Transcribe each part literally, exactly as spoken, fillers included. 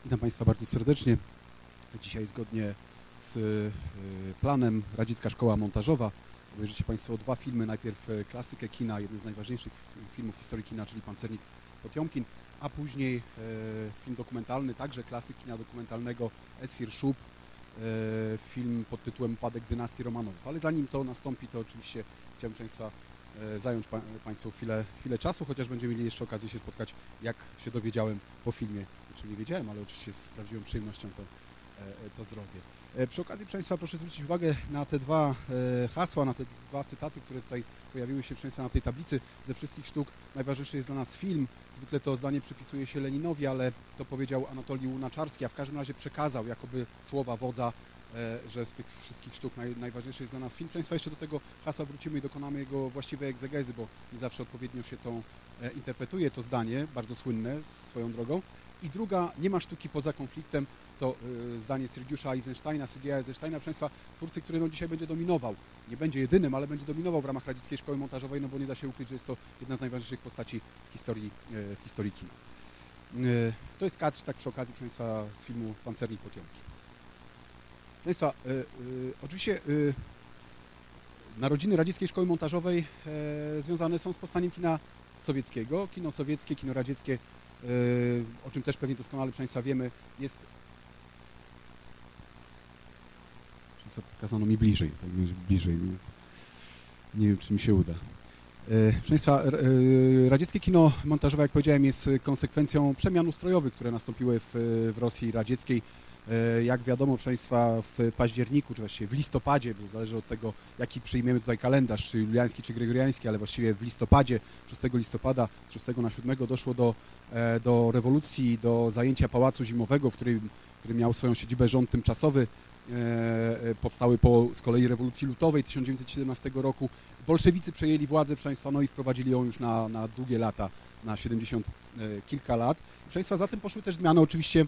Witam Państwa bardzo serdecznie. Dzisiaj zgodnie z planem Radziecka Szkoła Montażowa obejrzycie Państwo dwa filmy. Najpierw klasykę kina, jeden z najważniejszych filmów w historii kina, czyli Pancernik Potiomkin, a później film dokumentalny, także klasyk kina dokumentalnego Esfir Szub, film pod tytułem Upadek dynastii Romanowów. Ale zanim to nastąpi, to oczywiście chciałbym Państwa zająć pa, Państwu chwilę, chwilę czasu, chociaż będziemy mieli jeszcze okazję się spotkać, jak się dowiedziałem po filmie. Znaczy nie wiedziałem, ale oczywiście z prawdziwą przyjemnością to, to zrobię. Przy okazji, proszę Państwa, proszę zwrócić uwagę na te dwa hasła, na te dwa cytaty, które tutaj pojawiły się, proszę Państwa, na tej tablicy. Ze wszystkich sztuk najważniejszy jest dla nas film. Zwykle to zdanie przypisuje się Leninowi, ale to powiedział Anatolij Łunaczarski, a w każdym razie przekazał jakoby słowa wodza, że z tych wszystkich sztuk naj, najważniejszy jest dla nas film. Proszę Państwa, jeszcze do tego hasła wrócimy i dokonamy jego właściwej egzegezy, bo nie zawsze odpowiednio się to e, interpretuje, to zdanie, bardzo słynne swoją drogą. I druga, nie ma sztuki poza konfliktem, to e, zdanie Sergiusza Eisensteina, Sergieja Eisensteina, proszę Państwa, twórcy, który no, dzisiaj będzie dominował. Nie będzie jedynym, ale będzie dominował w ramach Radzieckiej Szkoły Montażowej, no bo nie da się ukryć, że jest to jedna z najważniejszych postaci w historii, e, w historii kina. E, to jest kadr, tak przy okazji, proszę Państwa, z filmu Pancernik Potiomkin. Proszę Państwa, y, y, oczywiście y, narodziny Radzieckiej Szkoły Montażowej y, związane są z powstaniem kina sowieckiego. Kino sowieckie, kino radzieckie, y, o czym też pewnie doskonale, proszę Państwa, wiemy, jest... Pokazano mi bliżej, tak bliżej, więc nie wiem, czy mi się uda. Proszę Państwa, radzieckie kino montażowe, jak powiedziałem, jest konsekwencją przemian ustrojowych, które nastąpiły w, w Rosji radzieckiej. Jak wiadomo, proszę Państwa, w październiku, czy właściwie w listopadzie, bo zależy od tego, jaki przyjmiemy tutaj kalendarz, czy juliański, czy gregoriański, ale właściwie w listopadzie, szóstego listopada, z szóstego na siódmego doszło do, do rewolucji, do zajęcia Pałacu Zimowego, w którym, który miał swoją siedzibę rząd tymczasowy. Powstały po z kolei rewolucji lutowej tysiąc dziewięćset siedemnastego roku. Bolszewicy przejęli władzę, proszę Państwa, no i wprowadzili ją już na, na długie lata, na siedemdziesiąt kilka lat. Proszę Państwa, za tym poszły też zmiany oczywiście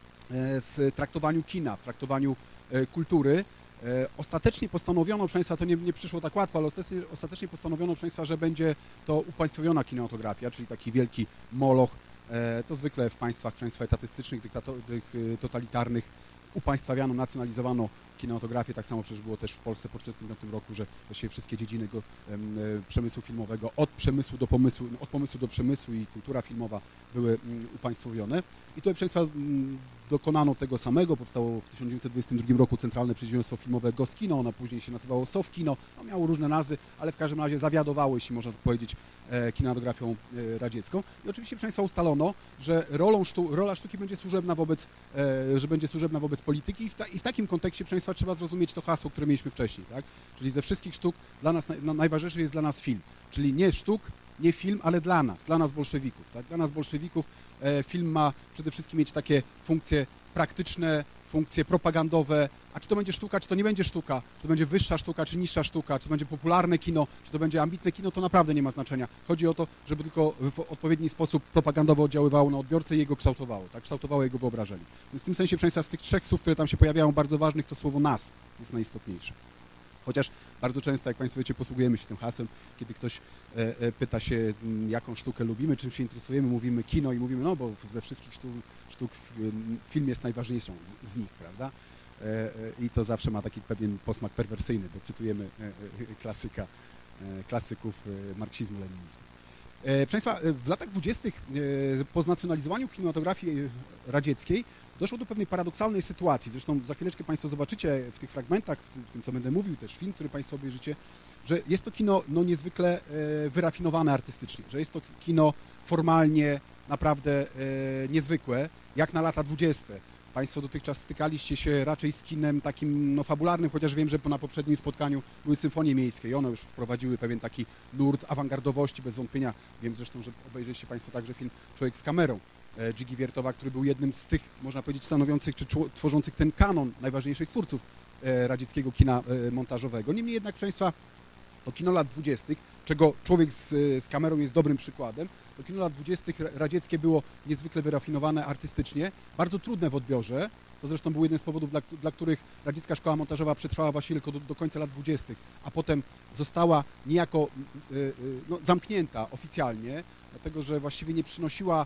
w traktowaniu kina, w traktowaniu kultury. Ostatecznie postanowiono, proszę Państwa, to nie, nie przyszło tak łatwo, ale ostatecznie, ostatecznie postanowiono, proszę Państwa, że będzie to upaństwowiona kinematografia, czyli taki wielki moloch. To zwykle w państwach, proszę Państwa, etatystycznych, totalitarnych upaństwawiano, nacjonalizowano kinematografię. Tak samo przecież było też w Polsce po tysiąc dziewięćset czterdziestym piątym roku, że właściwie wszystkie dziedziny go, e, przemysłu filmowego, od przemysłu do pomysłu, od pomysłu do przemysłu i kultura filmowa były m, upaństwowione. I tutaj, proszę Państwa, m, dokonano tego samego. Powstało w tysiąc dziewięćset dwudziestym drugim roku Centralne Przedsiębiorstwo Filmowe Goskino, ono później się nazywało Sowkino, no, miało różne nazwy, ale w każdym razie zawiadowało, jeśli można tak powiedzieć, e, kinematografią e, radziecką. I oczywiście, proszę Państwa, ustalono, że rolą sztu, rola sztuki będzie służebna wobec, e, że będzie służebna wobec polityki i w, ta, i w takim kontekście, proszę Państwa, trzeba zrozumieć to hasło, które mieliśmy wcześniej, tak? Czyli ze wszystkich sztuk dla nas naj, najważniejszy jest dla nas film, czyli nie sztuk, nie film, ale dla nas, dla nas bolszewików, tak? Dla nas bolszewików e, film ma przede wszystkim mieć takie funkcje praktyczne, funkcje propagandowe, a czy to będzie sztuka, czy to nie będzie sztuka, czy to będzie wyższa sztuka, czy niższa sztuka, czy to będzie popularne kino, czy to będzie ambitne kino, to naprawdę nie ma znaczenia. Chodzi o to, żeby tylko w odpowiedni sposób propagandowo oddziaływało na odbiorcę i jego kształtowało, tak? Kształtowało jego wyobrażenie. Więc w tym sensie, proszę Państwa, z tych trzech słów, które tam się pojawiają, bardzo ważnych, to słowo nas jest najistotniejsze. Chociaż bardzo często, jak Państwo wiecie, posługujemy się tym hasłem, kiedy ktoś e, e, pyta się, jaką sztukę lubimy, czym się interesujemy, mówimy kino i mówimy, no bo ze wszystkich sztuk, sztuk film jest najważniejszą z, z nich, prawda? E, e, I to zawsze ma taki pewien posmak perwersyjny, bo cytujemy e, e, klasyka, e, klasyków e, marksizmu-leninizmu. Proszę Państwa, w latach dwudziestych po znacjonalizowaniu kinematografii radzieckiej doszło do pewnej paradoksalnej sytuacji. Zresztą za chwileczkę Państwo zobaczycie w tych fragmentach, w tym, w tym co będę mówił, też film, który Państwo obejrzycie, że jest to kino no, niezwykle wyrafinowane artystycznie, że jest to kino formalnie naprawdę niezwykłe, jak na lata dwudzieste. Państwo dotychczas stykaliście się raczej z kinem takim no, fabularnym, chociaż wiem, że na poprzednim spotkaniu były symfonie miejskie i one już wprowadziły pewien taki nurt awangardowości, bez wątpienia. Wiem zresztą, że obejrzeliście Państwo także film Człowiek z kamerą Dzigi Wiertowa, który był jednym z tych, można powiedzieć, stanowiących czy tworzących ten kanon najważniejszych twórców radzieckiego kina montażowego. Niemniej jednak, proszę Państwa, to kino lat dwudziestych, czego Człowiek z, z kamerą jest dobrym przykładem, to kino lat dwudziestych radzieckie było niezwykle wyrafinowane artystycznie, bardzo trudne w odbiorze. To zresztą był jeden z powodów, dla, dla których Radziecka Szkoła Montażowa przetrwała właściwie tylko do, do końca lat dwudziestych, a potem została niejako y, y, no, zamknięta oficjalnie, dlatego że właściwie nie przynosiła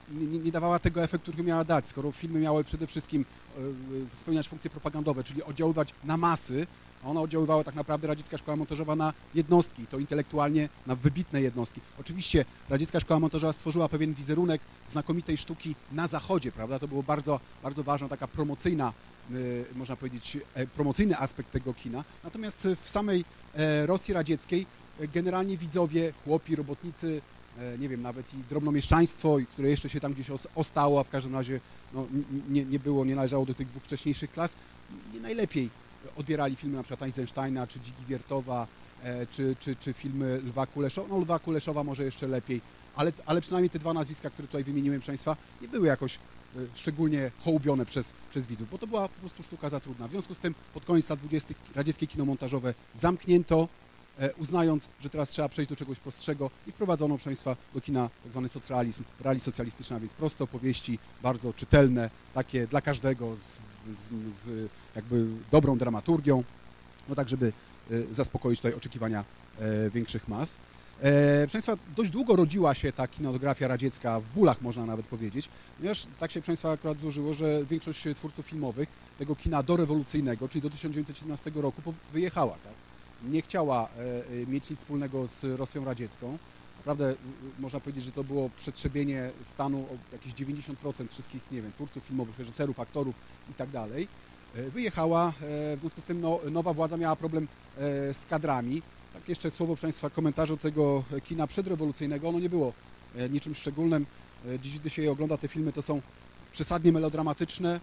nie, nie dawała tego efektu, który miała dać, skoro filmy miały przede wszystkim e, spełniać funkcje propagandowe, czyli oddziaływać na masy, a ona oddziaływała tak naprawdę radziecka szkoła montażowa na jednostki, to intelektualnie na wybitne jednostki. Oczywiście radziecka szkoła montażowa stworzyła pewien wizerunek znakomitej sztuki na zachodzie, prawda? To było bardzo, bardzo ważna taka promocyjna, można powiedzieć, promocyjny aspekt tego kina. Natomiast w samej Rosji radzieckiej generalnie widzowie, chłopi, robotnicy, nie wiem, nawet i drobnomieszczaństwo, które jeszcze się tam gdzieś ostało, a w każdym razie no, nie, nie było, nie należało do tych dwóch wcześniejszych klas, nie najlepiej odbierali filmy na przykład Eisensteina, czy Dzigi Wiertowa, czy, czy, czy filmy Lwa Kuleszowa. No Lwa Kuleszowa może jeszcze lepiej, ale, ale przynajmniej te dwa nazwiska, które tutaj wymieniłem, proszę Państwa, nie były jakoś szczególnie hołubione przez, przez widzów, bo to była po prostu sztuka za trudna. W związku z tym pod koniec lat dwudziestych radzieckie kino montażowe zamknięto, uznając, że teraz trzeba przejść do czegoś prostszego i wprowadzono, proszę Państwa, do kina tak zwany socrealizm, realizm socjalistyczny, a więc proste opowieści, bardzo czytelne, takie dla każdego, z, z, z jakby dobrą dramaturgią, no tak, żeby zaspokoić tutaj oczekiwania większych mas. Proszę Państwa, dość długo rodziła się ta kinematografia radziecka, w bólach można nawet powiedzieć, ponieważ tak się, proszę Państwa, akurat złożyło, że większość twórców filmowych tego kina dorewolucyjnego, czyli do tysiąc dziewięćset siedemnastego roku wyjechała, tak? Nie chciała mieć nic wspólnego z Rosją radziecką. Naprawdę można powiedzieć, że to było przetrzebienie stanu o jakieś dziewięćdziesiąt procent wszystkich, nie wiem, twórców filmowych, reżyserów, aktorów i tak dalej. Wyjechała, w związku z tym no, nowa władza miała problem z kadrami. Tak jeszcze słowo, proszę Państwa, komentarzu tego kina przedrewolucyjnego, ono nie było niczym szczególnym. Dziś, gdy się je ogląda te filmy, to są przesadnie melodramatyczne,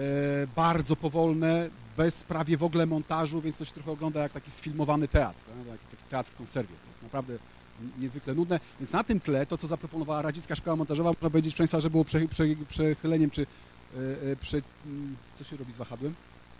bardzo powolne, bez prawie w ogóle montażu, więc to się trochę ogląda jak taki sfilmowany teatr, tak? Taki teatr w konserwie. To jest naprawdę niezwykle nudne. Więc na tym tle to, co zaproponowała radziecka szkoła montażowa, można powiedzieć, proszę Państwa, że było prze, prze, przechyleniem, czy prze, co się robi z wahadłem?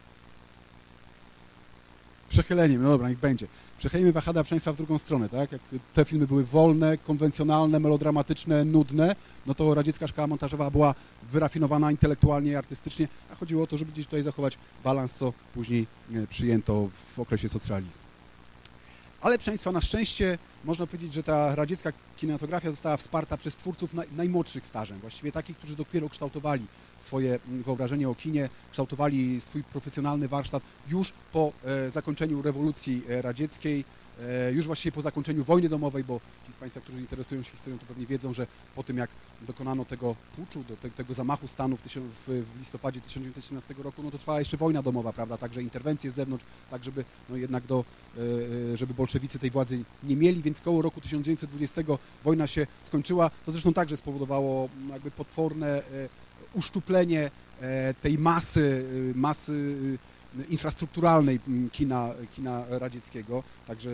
Przechyleniem, no dobra, niech będzie. Przechylimy wahadła, proszę Państwa, w drugą stronę, tak? Jak te filmy były wolne, konwencjonalne, melodramatyczne, nudne, no to radziecka szkoła montażowa była wyrafinowana intelektualnie i artystycznie, a chodziło o to, żeby gdzieś tutaj zachować balans, co później przyjęto w okresie socrealizmu. Ale, proszę Państwa, na szczęście można powiedzieć, że ta radziecka kinematografia została wsparta przez twórców naj, najmłodszych stażem, właściwie takich, którzy dopiero kształtowali swoje wyobrażenie o kinie, kształtowali swój profesjonalny warsztat już po e, zakończeniu rewolucji radzieckiej, e, już właściwie po zakończeniu wojny domowej, bo ci z Państwa, którzy interesują się historią, to pewnie wiedzą, że po tym, jak dokonano tego puczu, do te, tego zamachu stanu w, tysiąc, w, w listopadzie tysiąc dziewięćset siedemnastego roku, no to trwała jeszcze wojna domowa, prawda, także interwencje z zewnątrz, tak żeby no jednak do, e, żeby bolszewicy tej władzy nie mieli, więc koło roku tysiąc dziewięćset dwudziestego wojna się skończyła. To zresztą także spowodowało jakby potworne uszczuplenie tej masy, masy infrastrukturalnej kina, kina radzieckiego, także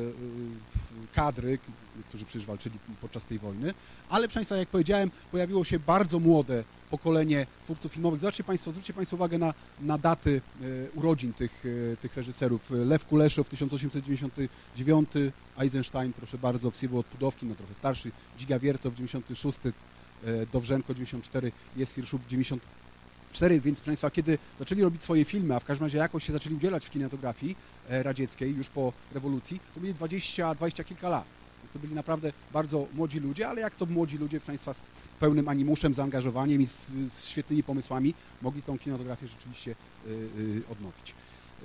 kadry, którzy przecież walczyli podczas tej wojny, ale proszę Państwa, jak powiedziałem, pojawiło się bardzo młode pokolenie twórców filmowych. Zobaczcie Państwo, zwróćcie Państwo uwagę na, na daty urodzin tych, tych reżyserów. Lew Kuleszow, tysiąc osiemset dziewięćdziesiąty dziewiąty, Eisenstein, proszę bardzo, Wsiewolod Pudowkin, no trochę starszy, Dziga Wiertow, dziewięćdziesiąty szósty, Dowrzenko, dziewięćdziesiąty czwarty, Jesfir Szub, dziewięćdziesiąty czwarty, więc proszę Państwa, kiedy zaczęli robić swoje filmy, a w każdym razie jakoś się zaczęli udzielać w kinematografii radzieckiej już po rewolucji, to mieli dwadzieścia, dwadzieścia kilka lat. Więc to byli naprawdę bardzo młodzi ludzie, ale jak to młodzi ludzie, proszę Państwa, z pełnym animuszem, zaangażowaniem i z, z świetnymi pomysłami mogli tą kinematografię rzeczywiście y, y, odnowić.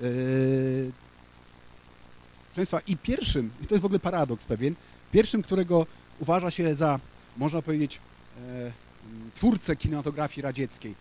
Y, proszę Państwa, i pierwszym, i to jest w ogóle paradoks pewien, pierwszym, którego uważa się za, można powiedzieć, e, twórcę kinematografii radzieckiej.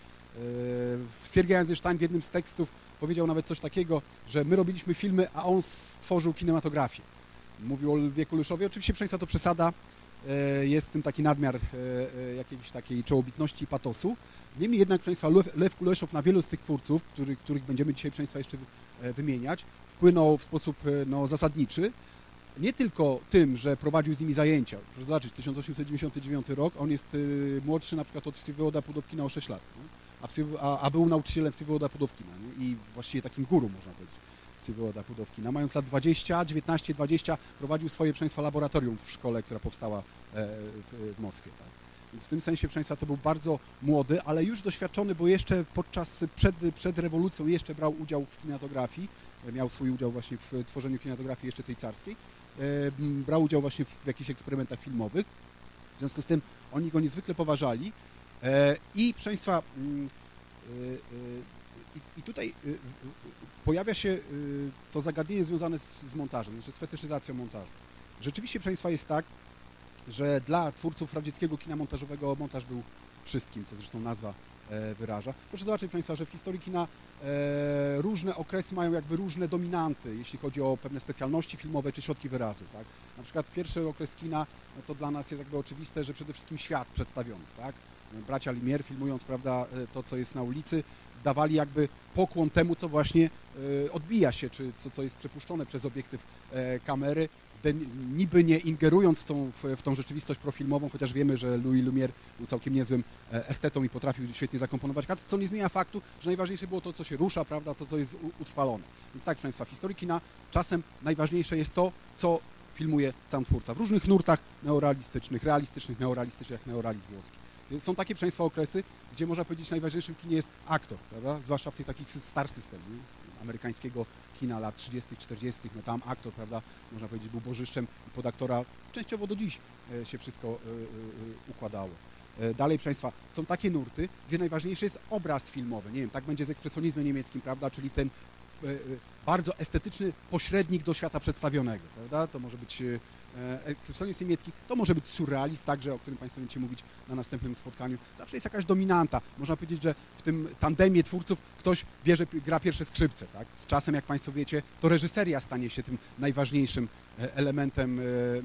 E, Siergiej Eisenstein w jednym z tekstów powiedział nawet coś takiego, że my robiliśmy filmy, a on stworzył kinematografię. Mówił o Lwie Kuleszowie. Oczywiście, proszę Państwa, to przesada, jest w tym taki nadmiar jakiejś takiej czołobitności i patosu. Niemniej jednak, proszę Państwa, Lew, Lew Kuleszow na wielu z tych twórców, których, których będziemy dzisiaj, proszę Państwa, jeszcze wymieniać, wpłynął w sposób no, zasadniczy. Nie tylko tym, że prowadził z nimi zajęcia. Proszę zobaczyć, tysiąc osiemset dziewięćdziesiąty dziewiąty rok, on jest młodszy na przykład od Wsiewołoda Pudowkina o sześć lat, a, a, a był nauczycielem Wsiewołoda Pudowkina nie? I właściwie takim guru, można powiedzieć. Wsiewołoda Pudowkina. Mając lat dwadzieścia, dziewiętnaście, dwadzieścia prowadził swoje, proszę Państwa, laboratorium w szkole, która powstała w, w Moskwie. Tak? Więc w tym sensie, proszę Państwa, to był bardzo młody, ale już doświadczony, bo jeszcze podczas, przed, przed rewolucją jeszcze brał udział w kinematografii, miał swój udział właśnie w tworzeniu kinematografii jeszcze tej carskiej, brał udział właśnie w jakichś eksperymentach filmowych. W związku z tym oni go niezwykle poważali I proszę Państwa, i tutaj pojawia się to zagadnienie związane z, z montażem, znaczy z fetyszyzacją montażu. Rzeczywiście, proszę Państwa, jest tak, że dla twórców radzieckiego kina montażowego montaż był wszystkim, co zresztą nazwa wyraża. Proszę zobaczyć, proszę Państwa, że w historii kina e, różne okresy mają jakby różne dominanty, jeśli chodzi o pewne specjalności filmowe czy środki wyrazu. Tak? Na przykład pierwszy okres kina, no to dla nas jest jakby oczywiste, że przede wszystkim świat przedstawiony. Tak? Bracia Lumière, filmując, prawda, to, co jest na ulicy, dawali jakby pokłon temu, co właśnie e, odbija się, czy co, co jest przepuszczone przez obiektyw e, kamery, niby nie ingerując w tą, w, w tą rzeczywistość profilmową, chociaż wiemy, że Louis Lumière był całkiem niezłym estetą i potrafił świetnie zakomponować kadr, co nie zmienia faktu, że najważniejsze było to, co się rusza, prawda, to, co jest utrwalone. Więc tak, proszę Państwa, w historii kina czasem najważniejsze jest to, co filmuje sam twórca. W różnych nurtach neorealistycznych, realistycznych, neorealistycznych, jak neorealizm włoski. Są takie, proszę Państwa, okresy, gdzie można powiedzieć, najważniejszym w kinie jest aktor, prawda, zwłaszcza w tych takich star system, nie? Amerykańskiego kina lat trzydziestych, czterdziestych, no tam aktor, prawda, można powiedzieć, był bożyszczem i pod aktora częściowo do dziś się wszystko układało. Dalej, proszę Państwa, są takie nurty, gdzie najważniejszy jest obraz filmowy, nie wiem, tak będzie z ekspresjonizmem niemieckim, prawda, czyli ten bardzo estetyczny pośrednik do świata przedstawionego, prawda, to może być ekspresjonizm niemiecki, to może być surrealizm także, o którym Państwo będziecie mówić na następnym spotkaniu. Zawsze jest jakaś dominanta. Można powiedzieć, że w tym tandemie twórców ktoś bierze, gra pierwsze skrzypce. Tak? Z czasem, jak Państwo wiecie, to reżyseria stanie się tym najważniejszym elementem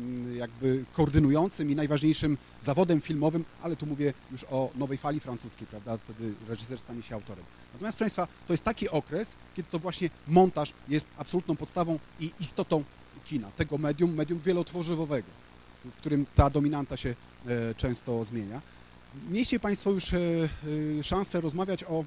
jakby koordynującym i najważniejszym zawodem filmowym, ale tu mówię już o nowej fali francuskiej, prawda? Wtedy reżyser stanie się autorem. Natomiast, proszę Państwa, to jest taki okres, kiedy to właśnie montaż jest absolutną podstawą i istotą kina, tego medium, medium wielotworzywowego, w którym ta dominanta się e, często zmienia. Mieliście Państwo już e, e, szansę rozmawiać o,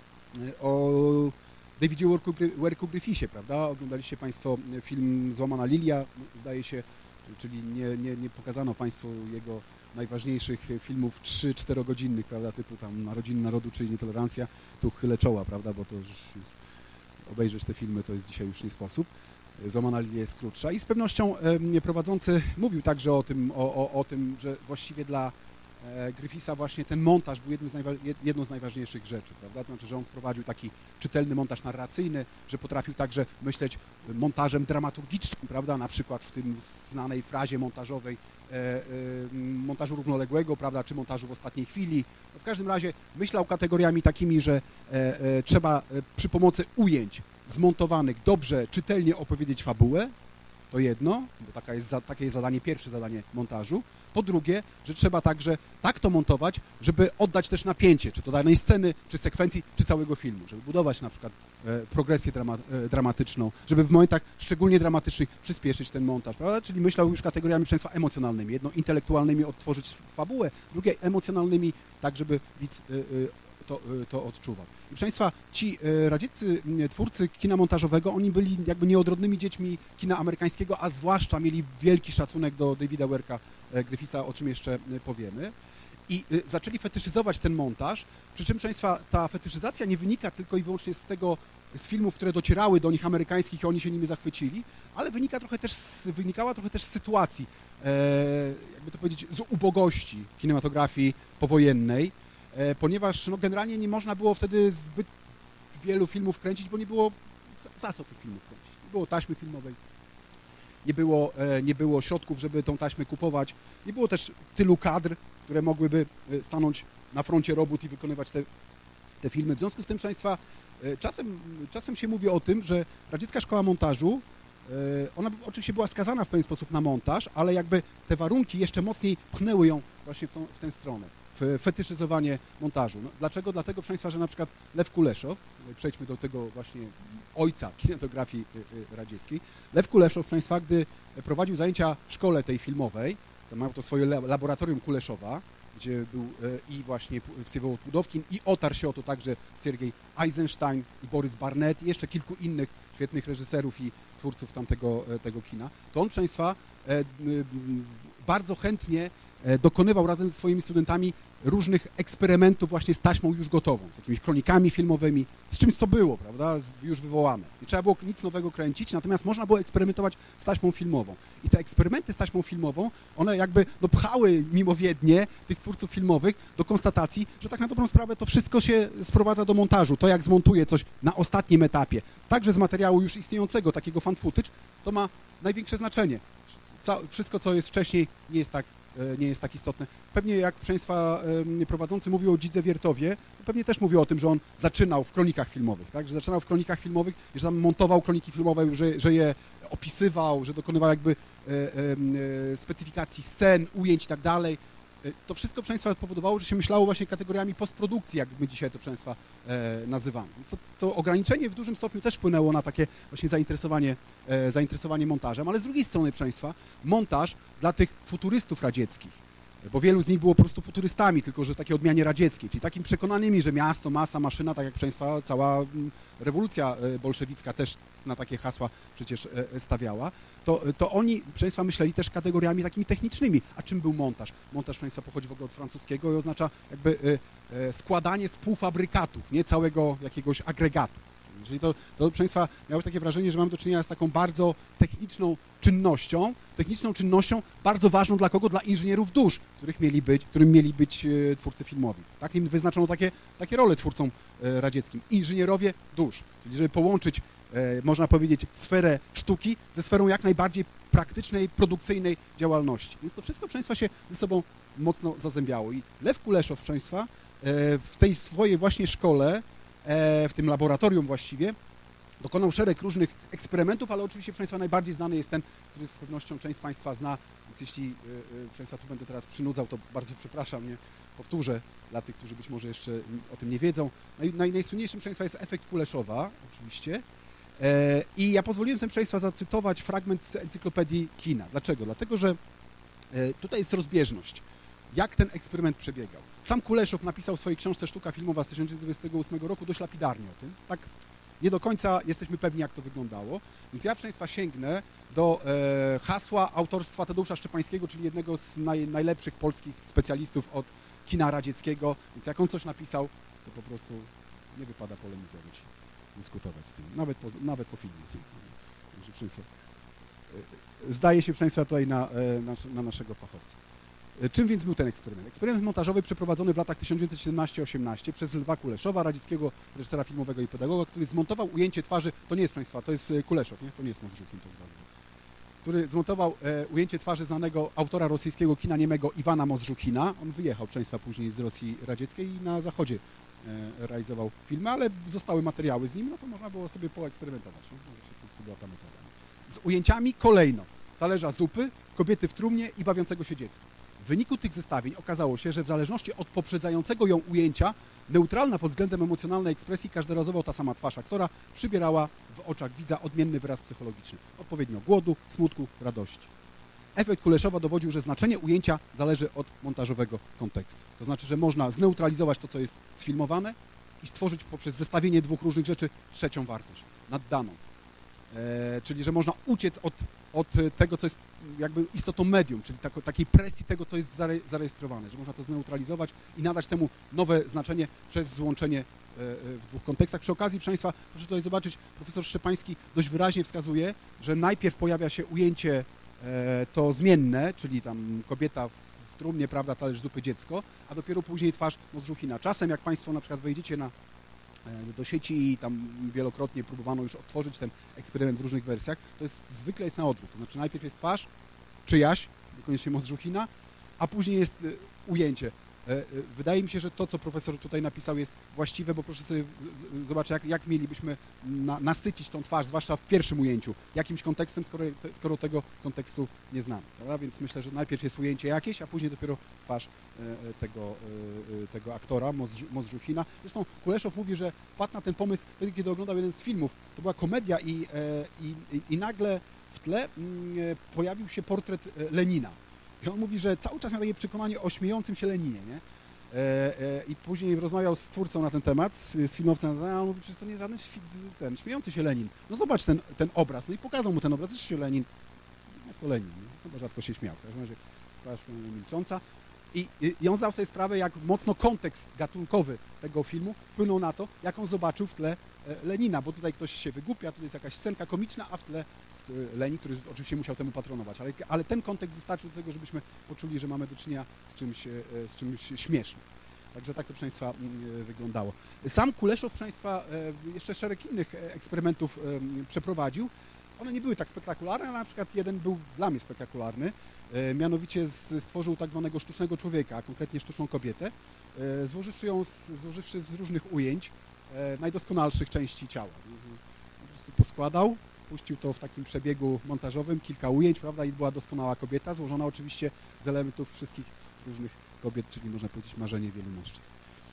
e, o Davidzie Warwicku Griffithie, prawda? Oglądaliście Państwo film Złamana Lilia, zdaje się, czyli nie, nie, nie pokazano Państwu jego najważniejszych filmów trzy-czterogodzinnych, prawda, typu tam Narodziny Narodu, czyli Nietolerancja, tu chylę czoła, prawda, bo to już jest, obejrzeć te filmy to jest dzisiaj już nie sposób. Złamana Lilia jest krótsza i z pewnością e, prowadzący mówił także o tym, o, o, o tym, że właściwie dla e, Griffitha właśnie ten montaż był jednym z jedną z najważniejszych rzeczy, prawda? To znaczy, że on wprowadził taki czytelny montaż narracyjny, że potrafił także myśleć montażem dramaturgicznym, prawda? Na przykład w tym znanej frazie montażowej e, e, montażu równoległego, prawda? Czy montażu w ostatniej chwili. No, w każdym razie myślał kategoriami takimi, że e, e, trzeba e, przy pomocy ujęć zmontowanych dobrze, czytelnie opowiedzieć fabułę, to jedno, bo taka jest, takie jest zadanie, pierwsze zadanie montażu. Po drugie, że trzeba także tak to montować, żeby oddać też napięcie, czy to danej sceny, czy sekwencji, czy całego filmu, żeby budować na przykład e, progresję drama, e, dramatyczną, żeby w momentach szczególnie dramatycznych przyspieszyć ten montaż, prawda? Czyli myślał już kategoriami państwa emocjonalnymi. Jedno intelektualnymi odtworzyć fabułę, drugie emocjonalnymi, tak żeby widz e, e, To, to odczuwał. I proszę Państwa, ci radzieccy twórcy kina montażowego, oni byli jakby nieodrodnymi dziećmi kina amerykańskiego, a zwłaszcza mieli wielki szacunek do Davida Warwicka Griffitha, o czym jeszcze powiemy. I zaczęli fetyszyzować ten montaż, przy czym, proszę Państwa, ta fetyszyzacja nie wynika tylko i wyłącznie z tego, z filmów, które docierały do nich amerykańskich i oni się nimi zachwycili, ale wynika trochę też z, wynikała trochę też z sytuacji, e, jakby to powiedzieć, z ubogości kinematografii powojennej, ponieważ no, generalnie nie można było wtedy zbyt wielu filmów kręcić, bo nie było za, za co tych filmów kręcić. Nie było taśmy filmowej, nie było, nie było środków, żeby tą taśmę kupować, nie było też tylu kadr, które mogłyby stanąć na froncie robót i wykonywać te, te filmy. W związku z tym, proszę Państwa, czasem, czasem się mówi o tym, że radziecka szkoła montażu, ona oczywiście była skazana w pewien sposób na montaż, ale jakby te warunki jeszcze mocniej pchnęły ją właśnie w, tą, w tę stronę. Fetyszyzowanie montażu. No, dlaczego? Dlatego, proszę Państwa, że na przykład Lew Kuleszow, przejdźmy do tego właśnie ojca kinematografii radzieckiej, Lew Kuleszow, proszę Państwa, gdy prowadził zajęcia w szkole tej filmowej, to miał to swoje laboratorium Kuleszowa, gdzie był i właśnie Wsiewołod Pudowkin i otarł się o to także Siergiej Eisenstein i Borys Barnett i jeszcze kilku innych świetnych reżyserów i twórców tamtego tego kina, to on, proszę Państwa, bardzo chętnie dokonywał razem ze swoimi studentami różnych eksperymentów właśnie z taśmą już gotową, z jakimiś kronikami filmowymi, z czymś, co było, prawda, już wywołane. Nie trzeba było nic nowego kręcić, natomiast można było eksperymentować z taśmą filmową. I te eksperymenty z taśmą filmową, one jakby no, pchały mimowiednie tych twórców filmowych do konstatacji, że tak na dobrą sprawę to wszystko się sprowadza do montażu. To, jak zmontuje coś na ostatnim etapie, także z materiału już istniejącego, takiego fan footage, to ma największe znaczenie. Wszystko, co jest wcześniej, nie jest tak, nie jest tak istotne. Pewnie jak Państwa prowadzący mówił o Dzidze Wiertowie, to pewnie też mówił o tym, że on zaczynał w kronikach filmowych, tak? Że zaczynał w kronikach filmowych, że tam montował kroniki filmowe, że, że je opisywał, że dokonywał jakby e, e, specyfikacji scen, ujęć i tak dalej. To wszystko, proszę Państwa, powodowało, że się myślało właśnie kategoriami postprodukcji, jak my dzisiaj to, proszę Państwa, e, nazywamy. Więc to, to ograniczenie w dużym stopniu też wpłynęło na takie właśnie zainteresowanie, e, zainteresowanie montażem, ale z drugiej strony, proszę Państwa, montaż dla tych futurystów radzieckich, bo wielu z nich było po prostu futurystami, tylko że w takiej odmianie radzieckiej, czyli takimi przekonanymi, że miasto, masa, maszyna, tak jak, proszę Państwa, cała rewolucja bolszewicka też na takie hasła przecież stawiała, to, to oni, proszę Państwa, myśleli też kategoriami takimi technicznymi. A czym był montaż? Montaż, proszę Państwa, pochodzi w ogóle od francuskiego i oznacza jakby składanie z półfabrykatów, nie całego jakiegoś agregatu. Czyli to, to, proszę Państwa, miało takie wrażenie, że mamy do czynienia z taką bardzo techniczną czynnością, techniczną czynnością bardzo ważną dla kogo? Dla inżynierów dusz, których mieli być, którym mieli być e, twórcy filmowi. Tak im wyznaczono takie, takie role twórcom e, radzieckim. Inżynierowie dusz, czyli żeby połączyć, e, można powiedzieć, sferę sztuki ze sferą jak najbardziej praktycznej, produkcyjnej działalności. Więc to wszystko, proszę Państwa, się ze sobą mocno zazębiało. I Lew Kuleszow, proszę Państwa, e, w tej swojej właśnie szkole, w tym laboratorium właściwie, dokonał szereg różnych eksperymentów, ale oczywiście, proszę Państwa, najbardziej znany jest ten, który z pewnością część z Państwa zna, więc jeśli, proszę Państwa, tu będę teraz przynudzał, to bardzo przepraszam, nie powtórzę dla tych, którzy być może jeszcze o tym nie wiedzą. Naj, naj, najsłynniejszym, proszę Państwa, jest efekt Kuleszowa, oczywiście. I ja pozwoliłem sobie, proszę Państwa, zacytować fragment z encyklopedii kina. Dlaczego? Dlatego, że tutaj jest rozbieżność. Jak ten eksperyment przebiegał. Sam Kuleszow napisał w swojej książce Sztuka filmowa z tysiąc dziewięćset dwudziestego ósmego roku dość lapidarnie o tym. Tak nie do końca jesteśmy pewni, jak to wyglądało. Więc ja, proszę Państwa, sięgnę do e, hasła autorstwa Tadeusza Szczepańskiego, czyli jednego z naj, najlepszych polskich specjalistów od kina radzieckiego. Więc jak on coś napisał, to po prostu nie wypada polemizować, dyskutować z tym. Nawet po, nawet po filmie. Zdaje się, proszę Państwa, tutaj na, na, na naszego fachowca. Czym więc był ten eksperyment? Eksperyment montażowy przeprowadzony w latach tysiąc dziewięćset siedemnaście osiemnaście przez Lwa Kuleszowa, radzieckiego reżysera filmowego i pedagoga, który zmontował ujęcie twarzy, to nie jest, Państwa, to jest Kuleszow, nie? To nie jest Mozdżukin, to który zmontował e, ujęcie twarzy znanego autora rosyjskiego kina niemego Iwana Mozdżukina. On wyjechał, Państwa, później z Rosji radzieckiej i na zachodzie e, realizował filmy, ale zostały materiały z nim, no to można było sobie poeksperymentować. Nie? To, to była ta metoda. Z ujęciami kolejno talerza zupy, kobiety w trumnie i bawiącego się dziecka. W wyniku tych zestawień okazało się, że w zależności od poprzedzającego ją ujęcia, neutralna pod względem emocjonalnej ekspresji każdorazowo ta sama twarz aktora przybierała w oczach widza odmienny wyraz psychologiczny, odpowiednio głodu, smutku, radości. Efekt Kuleszowa dowodził, że znaczenie ujęcia zależy od montażowego kontekstu. To znaczy, że można zneutralizować to, co jest sfilmowane i stworzyć poprzez zestawienie dwóch różnych rzeczy trzecią wartość, naddaną. E, czyli że można uciec od, od tego, co jest jakby istotą medium, czyli tako, takiej presji tego, co jest zare, zarejestrowane, że można to zneutralizować i nadać temu nowe znaczenie przez złączenie e, w dwóch kontekstach. Przy okazji, proszę Państwa, proszę tutaj zobaczyć, profesor Szczepański dość wyraźnie wskazuje, że najpierw pojawia się ujęcie e, to zmienne, czyli tam kobieta w, w trumnie, prawda, talerz zupy, dziecko, a dopiero później twarz Mozdżukina. Czasem, jak Państwo na przykład wejdziecie na do sieci i tam wielokrotnie próbowano już odtworzyć ten eksperyment w różnych wersjach, to jest zwykle jest na odwrót. To znaczy najpierw jest twarz czyjaś, niekoniecznie Mozdżukina, a później jest ujęcie. Wydaje mi się, że to, co profesor tutaj napisał, jest właściwe, bo proszę sobie zobaczyć, jak, jak mielibyśmy na, nasycić tą twarz, zwłaszcza w pierwszym ujęciu, jakimś kontekstem, skoro, skoro tego kontekstu nie znamy. Prawda? Więc myślę, że najpierw jest ujęcie jakieś, a później dopiero twarz tego, tego aktora, Mozdżukina. Zresztą Kuleszow mówi, że wpadł na ten pomysł wtedy, kiedy oglądał jeden z filmów. To była komedia i, i, i nagle w tle pojawił się portret Lenina. I on mówi, że cały czas miał takie przekonanie o śmiejącym się Leninie, nie? E, e, I później rozmawiał z twórcą na ten temat, z, z filmowcem, a on mówi, że to nie jest żaden ten, śmiejący się Lenin. No zobacz ten, ten obraz. No i pokazał mu ten obraz, rzeczywiście Lenin, jak to Lenin, nie? Chyba rzadko się śmiał. W każdym razie twarz milcząca. I, I on zdał sobie sprawę, jak mocno kontekst gatunkowy tego filmu wpłynął na to, jak on zobaczył w tle Lenina, bo tutaj ktoś się wygłupia, tutaj jest jakaś scenka komiczna, a w tle Lenin, który oczywiście musiał temu patronować, ale, ale ten kontekst wystarczył do tego, żebyśmy poczuli, że mamy do czynienia z czymś, z czymś śmiesznym. Także tak to, proszę Państwa, wyglądało. Sam Kuleszow, proszę Państwa, jeszcze szereg innych eksperymentów przeprowadził. One nie były tak spektakularne, ale na przykład jeden był dla mnie spektakularny. Mianowicie stworzył tak zwanego sztucznego człowieka, a konkretnie sztuczną kobietę, złożywszy ją z, złożywszy z różnych ujęć najdoskonalszych części ciała. Po prostu poskładał, puścił to w takim przebiegu montażowym, kilka ujęć, prawda, i była doskonała kobieta, złożona oczywiście z elementów wszystkich różnych kobiet, czyli można powiedzieć marzenie wielu mężczyzn.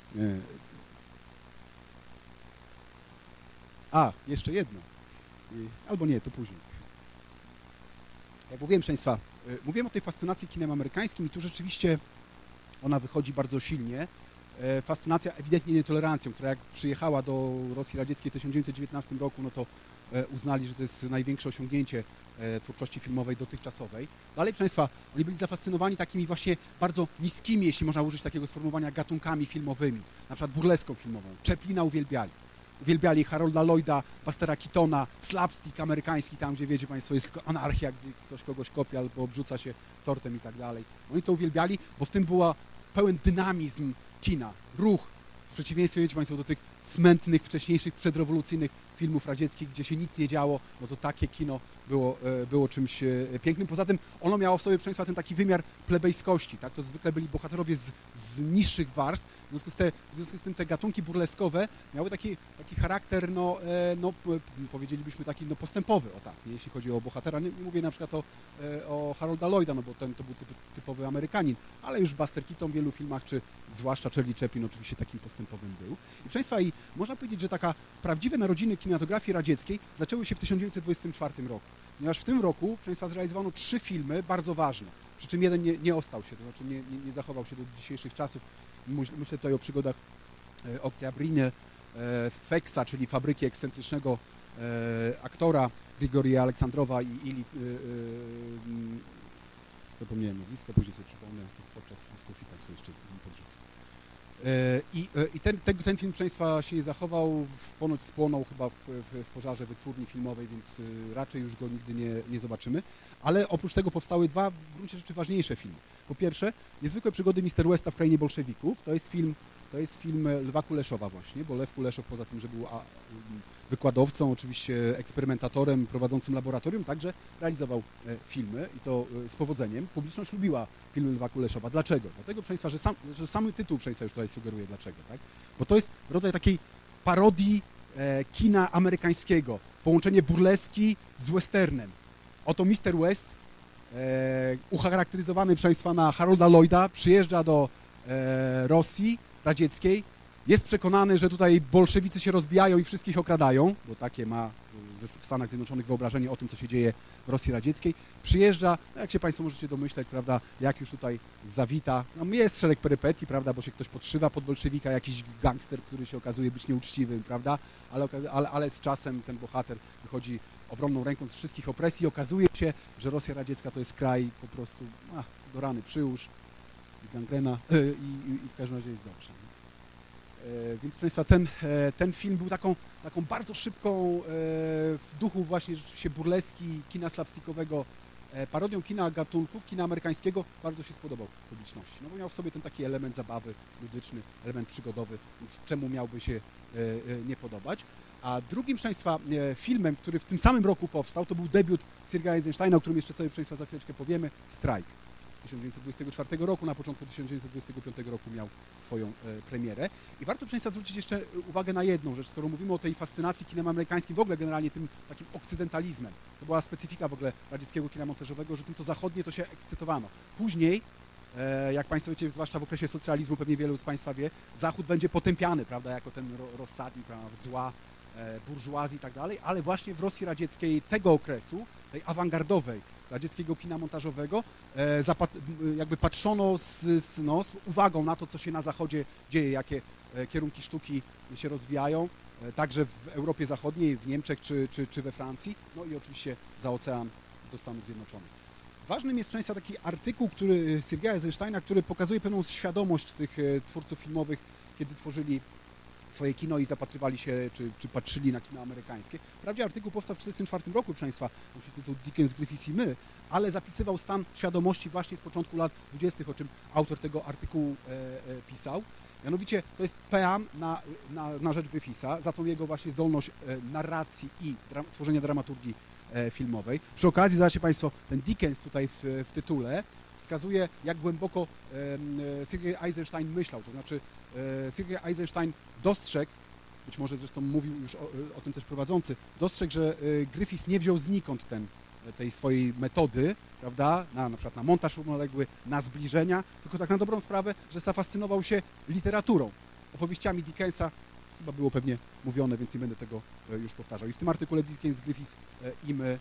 A, jeszcze jedno. Albo nie, to później. Jak mówiłem, proszę Państwa, mówiłem o tej fascynacji kinem amerykańskim i tu rzeczywiście ona wychodzi bardzo silnie. Fascynacja ewidentnie nietolerancją, która jak przyjechała do Rosji Radzieckiej w tysiąc dziewięćset dziewiętnastym roku, no to uznali, że to jest największe osiągnięcie twórczości filmowej dotychczasowej. Dalej, proszę Państwa, oni byli zafascynowani takimi właśnie bardzo niskimi, jeśli można użyć takiego sformułowania, gatunkami filmowymi, na przykład burleską filmową. Chaplina uwielbiali. Uwielbiali Harolda Lloyda, Bustera Keatona, slapstick amerykański, tam gdzie, wiecie Państwo, jest tylko anarchia, gdzie ktoś kogoś kopia albo obrzuca się tortem i tak dalej. Oni to uwielbiali, bo w tym była pełen dynamizm kina, ruch, w przeciwieństwie, wiecie Państwo, do tych smętnych, wcześniejszych, przedrewolucyjnych filmów radzieckich, gdzie się nic nie działo, no to takie kino było, było czymś pięknym. Poza tym ono miało w sobie, proszę Państwa, ten taki wymiar plebejskości, tak? To zwykle byli bohaterowie z, z niższych warstw, w związku z, te, w związku z tym te gatunki burleskowe miały taki, taki charakter, no, no, powiedzielibyśmy taki no, postępowy, o tak, nie? Jeśli chodzi o bohatera. Nie, nie mówię na przykład o, o Harolda Lloyda, no bo ten to był typ, typowy Amerykanin, ale już Buster Keaton w wielu filmach, czy zwłaszcza Charlie Chaplin oczywiście takim postępowym był. I proszę Państwa, i można powiedzieć, że taka prawdziwe narodziny kinematografii radzieckiej zaczęły się w tysiąc dziewięćset dwudziestym czwartym roku, ponieważ w tym roku, proszę Państwa, zrealizowano trzy filmy bardzo ważne, przy czym jeden nie, nie ostał się, to znaczy nie, nie, nie zachował się do dzisiejszych czasów. Myślę tutaj o przygodach Oktyabriny, Feksa, czyli fabryki ekscentrycznego aktora Grigorija Aleksandrowa i Ili, zapomniałem nazwisko, później sobie przypomnę, podczas dyskusji Państwu jeszcze podrzucę. I, i ten, ten, ten film, proszę Państwa, się nie zachował, ponoć spłonął chyba w, w, w pożarze wytwórni filmowej, więc raczej już go nigdy nie, nie zobaczymy. Ale oprócz tego powstały dwa w gruncie rzeczy ważniejsze filmy. Po pierwsze, Niezwykłe przygody mister Westa w krainie bolszewików. To jest film, to jest film Lwa Kuleszowa właśnie, bo Lew Kuleszow poza tym, że był a, wykładowcą, oczywiście eksperymentatorem, prowadzącym laboratorium, także realizował filmy i to z powodzeniem. Publiczność lubiła filmy Lwa Kuleszowa. Dlaczego? Dlatego, proszę Państwa, że sam, że sam tytuł, proszę Państwa, już tutaj sugeruje dlaczego, tak? Bo to jest rodzaj takiej parodii e, kina amerykańskiego, połączenie burleski z westernem. Oto mister West, e, ucharakteryzowany, proszę Państwa, na Harolda Lloyda, przyjeżdża do e, Rosji radzieckiej, jest przekonany, że tutaj bolszewicy się rozbijają i wszystkich okradają, bo takie ma w Stanach Zjednoczonych wyobrażenie o tym, co się dzieje w Rosji radzieckiej. Przyjeżdża, no jak się Państwo możecie domyśleć, prawda, jak już tutaj zawita, no jest szereg perypetii, prawda, bo się ktoś podszywa pod bolszewika, jakiś gangster, który się okazuje być nieuczciwym, prawda, ale, ale, ale z czasem ten bohater wychodzi obronną ręką z wszystkich opresji i okazuje się, że Rosja radziecka to jest kraj po prostu, ach, do rany przyłóż i gangrena yy, i, i w każdym razie jest dobrze. Więc, proszę Państwa, ten, ten film był taką, taką bardzo szybką, w duchu właśnie rzeczywiście burleski, kina slapstickowego, parodią kina gatunków, kina amerykańskiego, bardzo się spodobał publiczności. No bo miał w sobie ten taki element zabawy, ludyczny, element przygodowy, więc czemu miałby się nie podobać. A drugim, proszę Państwa, filmem, który w tym samym roku powstał, to był debiut Sergeja Eisensteina, o którym jeszcze sobie, proszę Państwa, za chwileczkę powiemy, Strajk. Z tysiąc dziewięćset dwudziestego czwartego roku, na początku tysiąc dziewięćset dwudziestego piątego roku miał swoją e, premierę. I warto, proszę Państwa, zwrócić jeszcze uwagę na jedną rzecz, skoro mówimy o tej fascynacji kinem amerykańskim, w ogóle generalnie tym takim okcydentalizmem. To była specyfika w ogóle radzieckiego kina montażowego, że tym, co zachodnie, to się ekscytowano. Później, e, jak Państwo wiecie, zwłaszcza w okresie socjalizmu, pewnie wielu z Państwa wie, Zachód będzie potępiany, prawda, jako ten ro, rozsadnik, prawda, zła, e, burżuazji i tak dalej, ale właśnie w Rosji radzieckiej tego okresu, tej awangardowej, radzieckiego kina montażowego, e, jakby patrzono z, z, no, z uwagą na to, co się na Zachodzie dzieje, jakie e, kierunki sztuki się rozwijają, e, także w Europie Zachodniej, w Niemczech czy, czy, czy we Francji, no i oczywiście za ocean do Stanów Zjednoczonych. W ważnym jest, Państwa, taki artykuł, który Sergeja Eisensteina, który pokazuje pewną świadomość tych twórców filmowych, kiedy tworzyli swoje kino i zapatrywali się, czy, czy patrzyli na kino amerykańskie. Wprawdzie artykuł powstał w tysiąc dziewięćset czterdziestym czwartym roku, proszę Państwa, nosi tytuł Dickens, Griffith i my, ale zapisywał stan świadomości właśnie z początku lat dwudziestych, o czym autor tego artykułu e, e, pisał. Mianowicie to jest pean na, na, na rzecz Griffitha, za tą jego właśnie zdolność e, narracji i dra tworzenia dramaturgii e, filmowej. Przy okazji, zobaczcie Państwo, ten Dickens tutaj w, w tytule wskazuje, jak głęboko e, Sergej Eisenstein myślał, to znaczy e, Sergej Eisenstein dostrzegł, być może zresztą mówił już o, o tym też prowadzący, dostrzegł, że e, Griffith nie wziął znikąd ten, tej swojej metody, prawda, na, na przykład na montaż równoległy, na zbliżenia, tylko tak na dobrą sprawę, że zafascynował się literaturą, opowieściami Dickensa, chyba było pewnie mówione, więc nie będę tego już powtarzał. I w tym artykule Dickens, Griffith i my,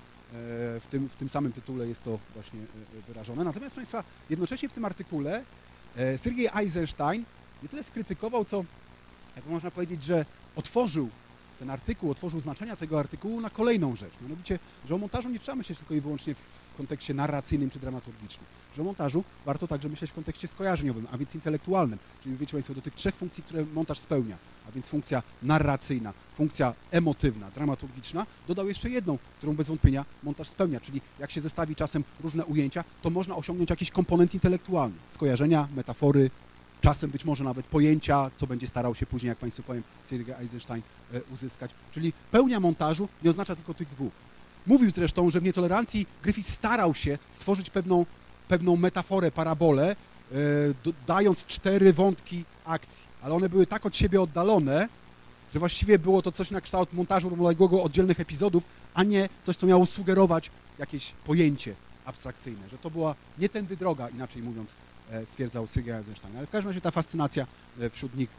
w tym, w tym samym tytule jest to właśnie wyrażone. Natomiast, Państwa, jednocześnie w tym artykule Sergej Eisenstein nie tyle skrytykował, co, jak można powiedzieć, że otworzył ten artykuł, otworzył znaczenia tego artykułu na kolejną rzecz. Mianowicie, że o montażu nie trzeba myśleć tylko i wyłącznie w kontekście narracyjnym czy dramaturgicznym. Że o montażu warto także myśleć w kontekście skojarzeniowym, a więc intelektualnym. Czyli wiecie Państwo, do tych trzech funkcji, które montaż spełnia, a więc funkcja narracyjna, funkcja emotywna, dramaturgiczna, dodał jeszcze jedną, którą bez wątpienia montaż spełnia. Czyli jak się zestawi czasem różne ujęcia, to można osiągnąć jakiś komponent intelektualny. Skojarzenia, metafory, czasem być może nawet pojęcia, co będzie starał się później, jak Państwu powiem, Sergej Eisenstein e, uzyskać. Czyli pełnia montażu nie oznacza tylko tych dwóch. Mówił zresztą, że w Nietolerancji Griffith starał się stworzyć pewną, pewną metaforę, parabolę, e, dając cztery wątki akcji, ale one były tak od siebie oddalone, że właściwie było to coś na kształt montażu równoległego oddzielnych epizodów, a nie coś, co miało sugerować jakieś pojęcie abstrakcyjne, że to była nie tędy droga, inaczej mówiąc, stwierdzał Sergej Eisenstein. Ale w każdym razie ta fascynacja wśród nich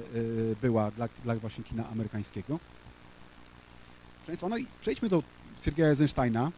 była dla, dla właśnie kina amerykańskiego. Proszę Państwa, no i przejdźmy do Sergeja Eisensteina,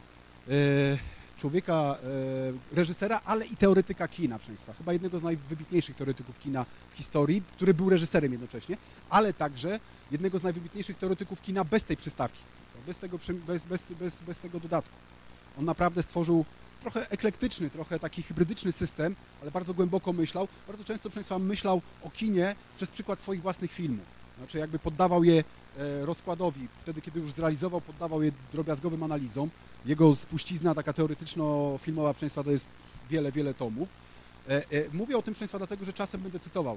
człowieka, reżysera, ale i teoretyka kina, proszę Państwa. Chyba jednego z najwybitniejszych teoretyków kina w historii, który był reżyserem jednocześnie, ale także jednego z najwybitniejszych teoretyków kina bez tej przystawki, bez tego, bez, bez, bez, bez tego dodatku. On naprawdę stworzył trochę eklektyczny, trochę taki hybrydyczny system, ale bardzo głęboko myślał. Bardzo często, proszę Państwa, myślał o kinie przez przykład swoich własnych filmów. Znaczy jakby poddawał je rozkładowi. Wtedy, kiedy już zrealizował, poddawał je drobiazgowym analizom. Jego spuścizna taka teoretyczno-filmowa, proszę Państwa, to jest wiele, wiele tomów. Mówię o tym, proszę Państwa, dlatego, że czasem będę cytował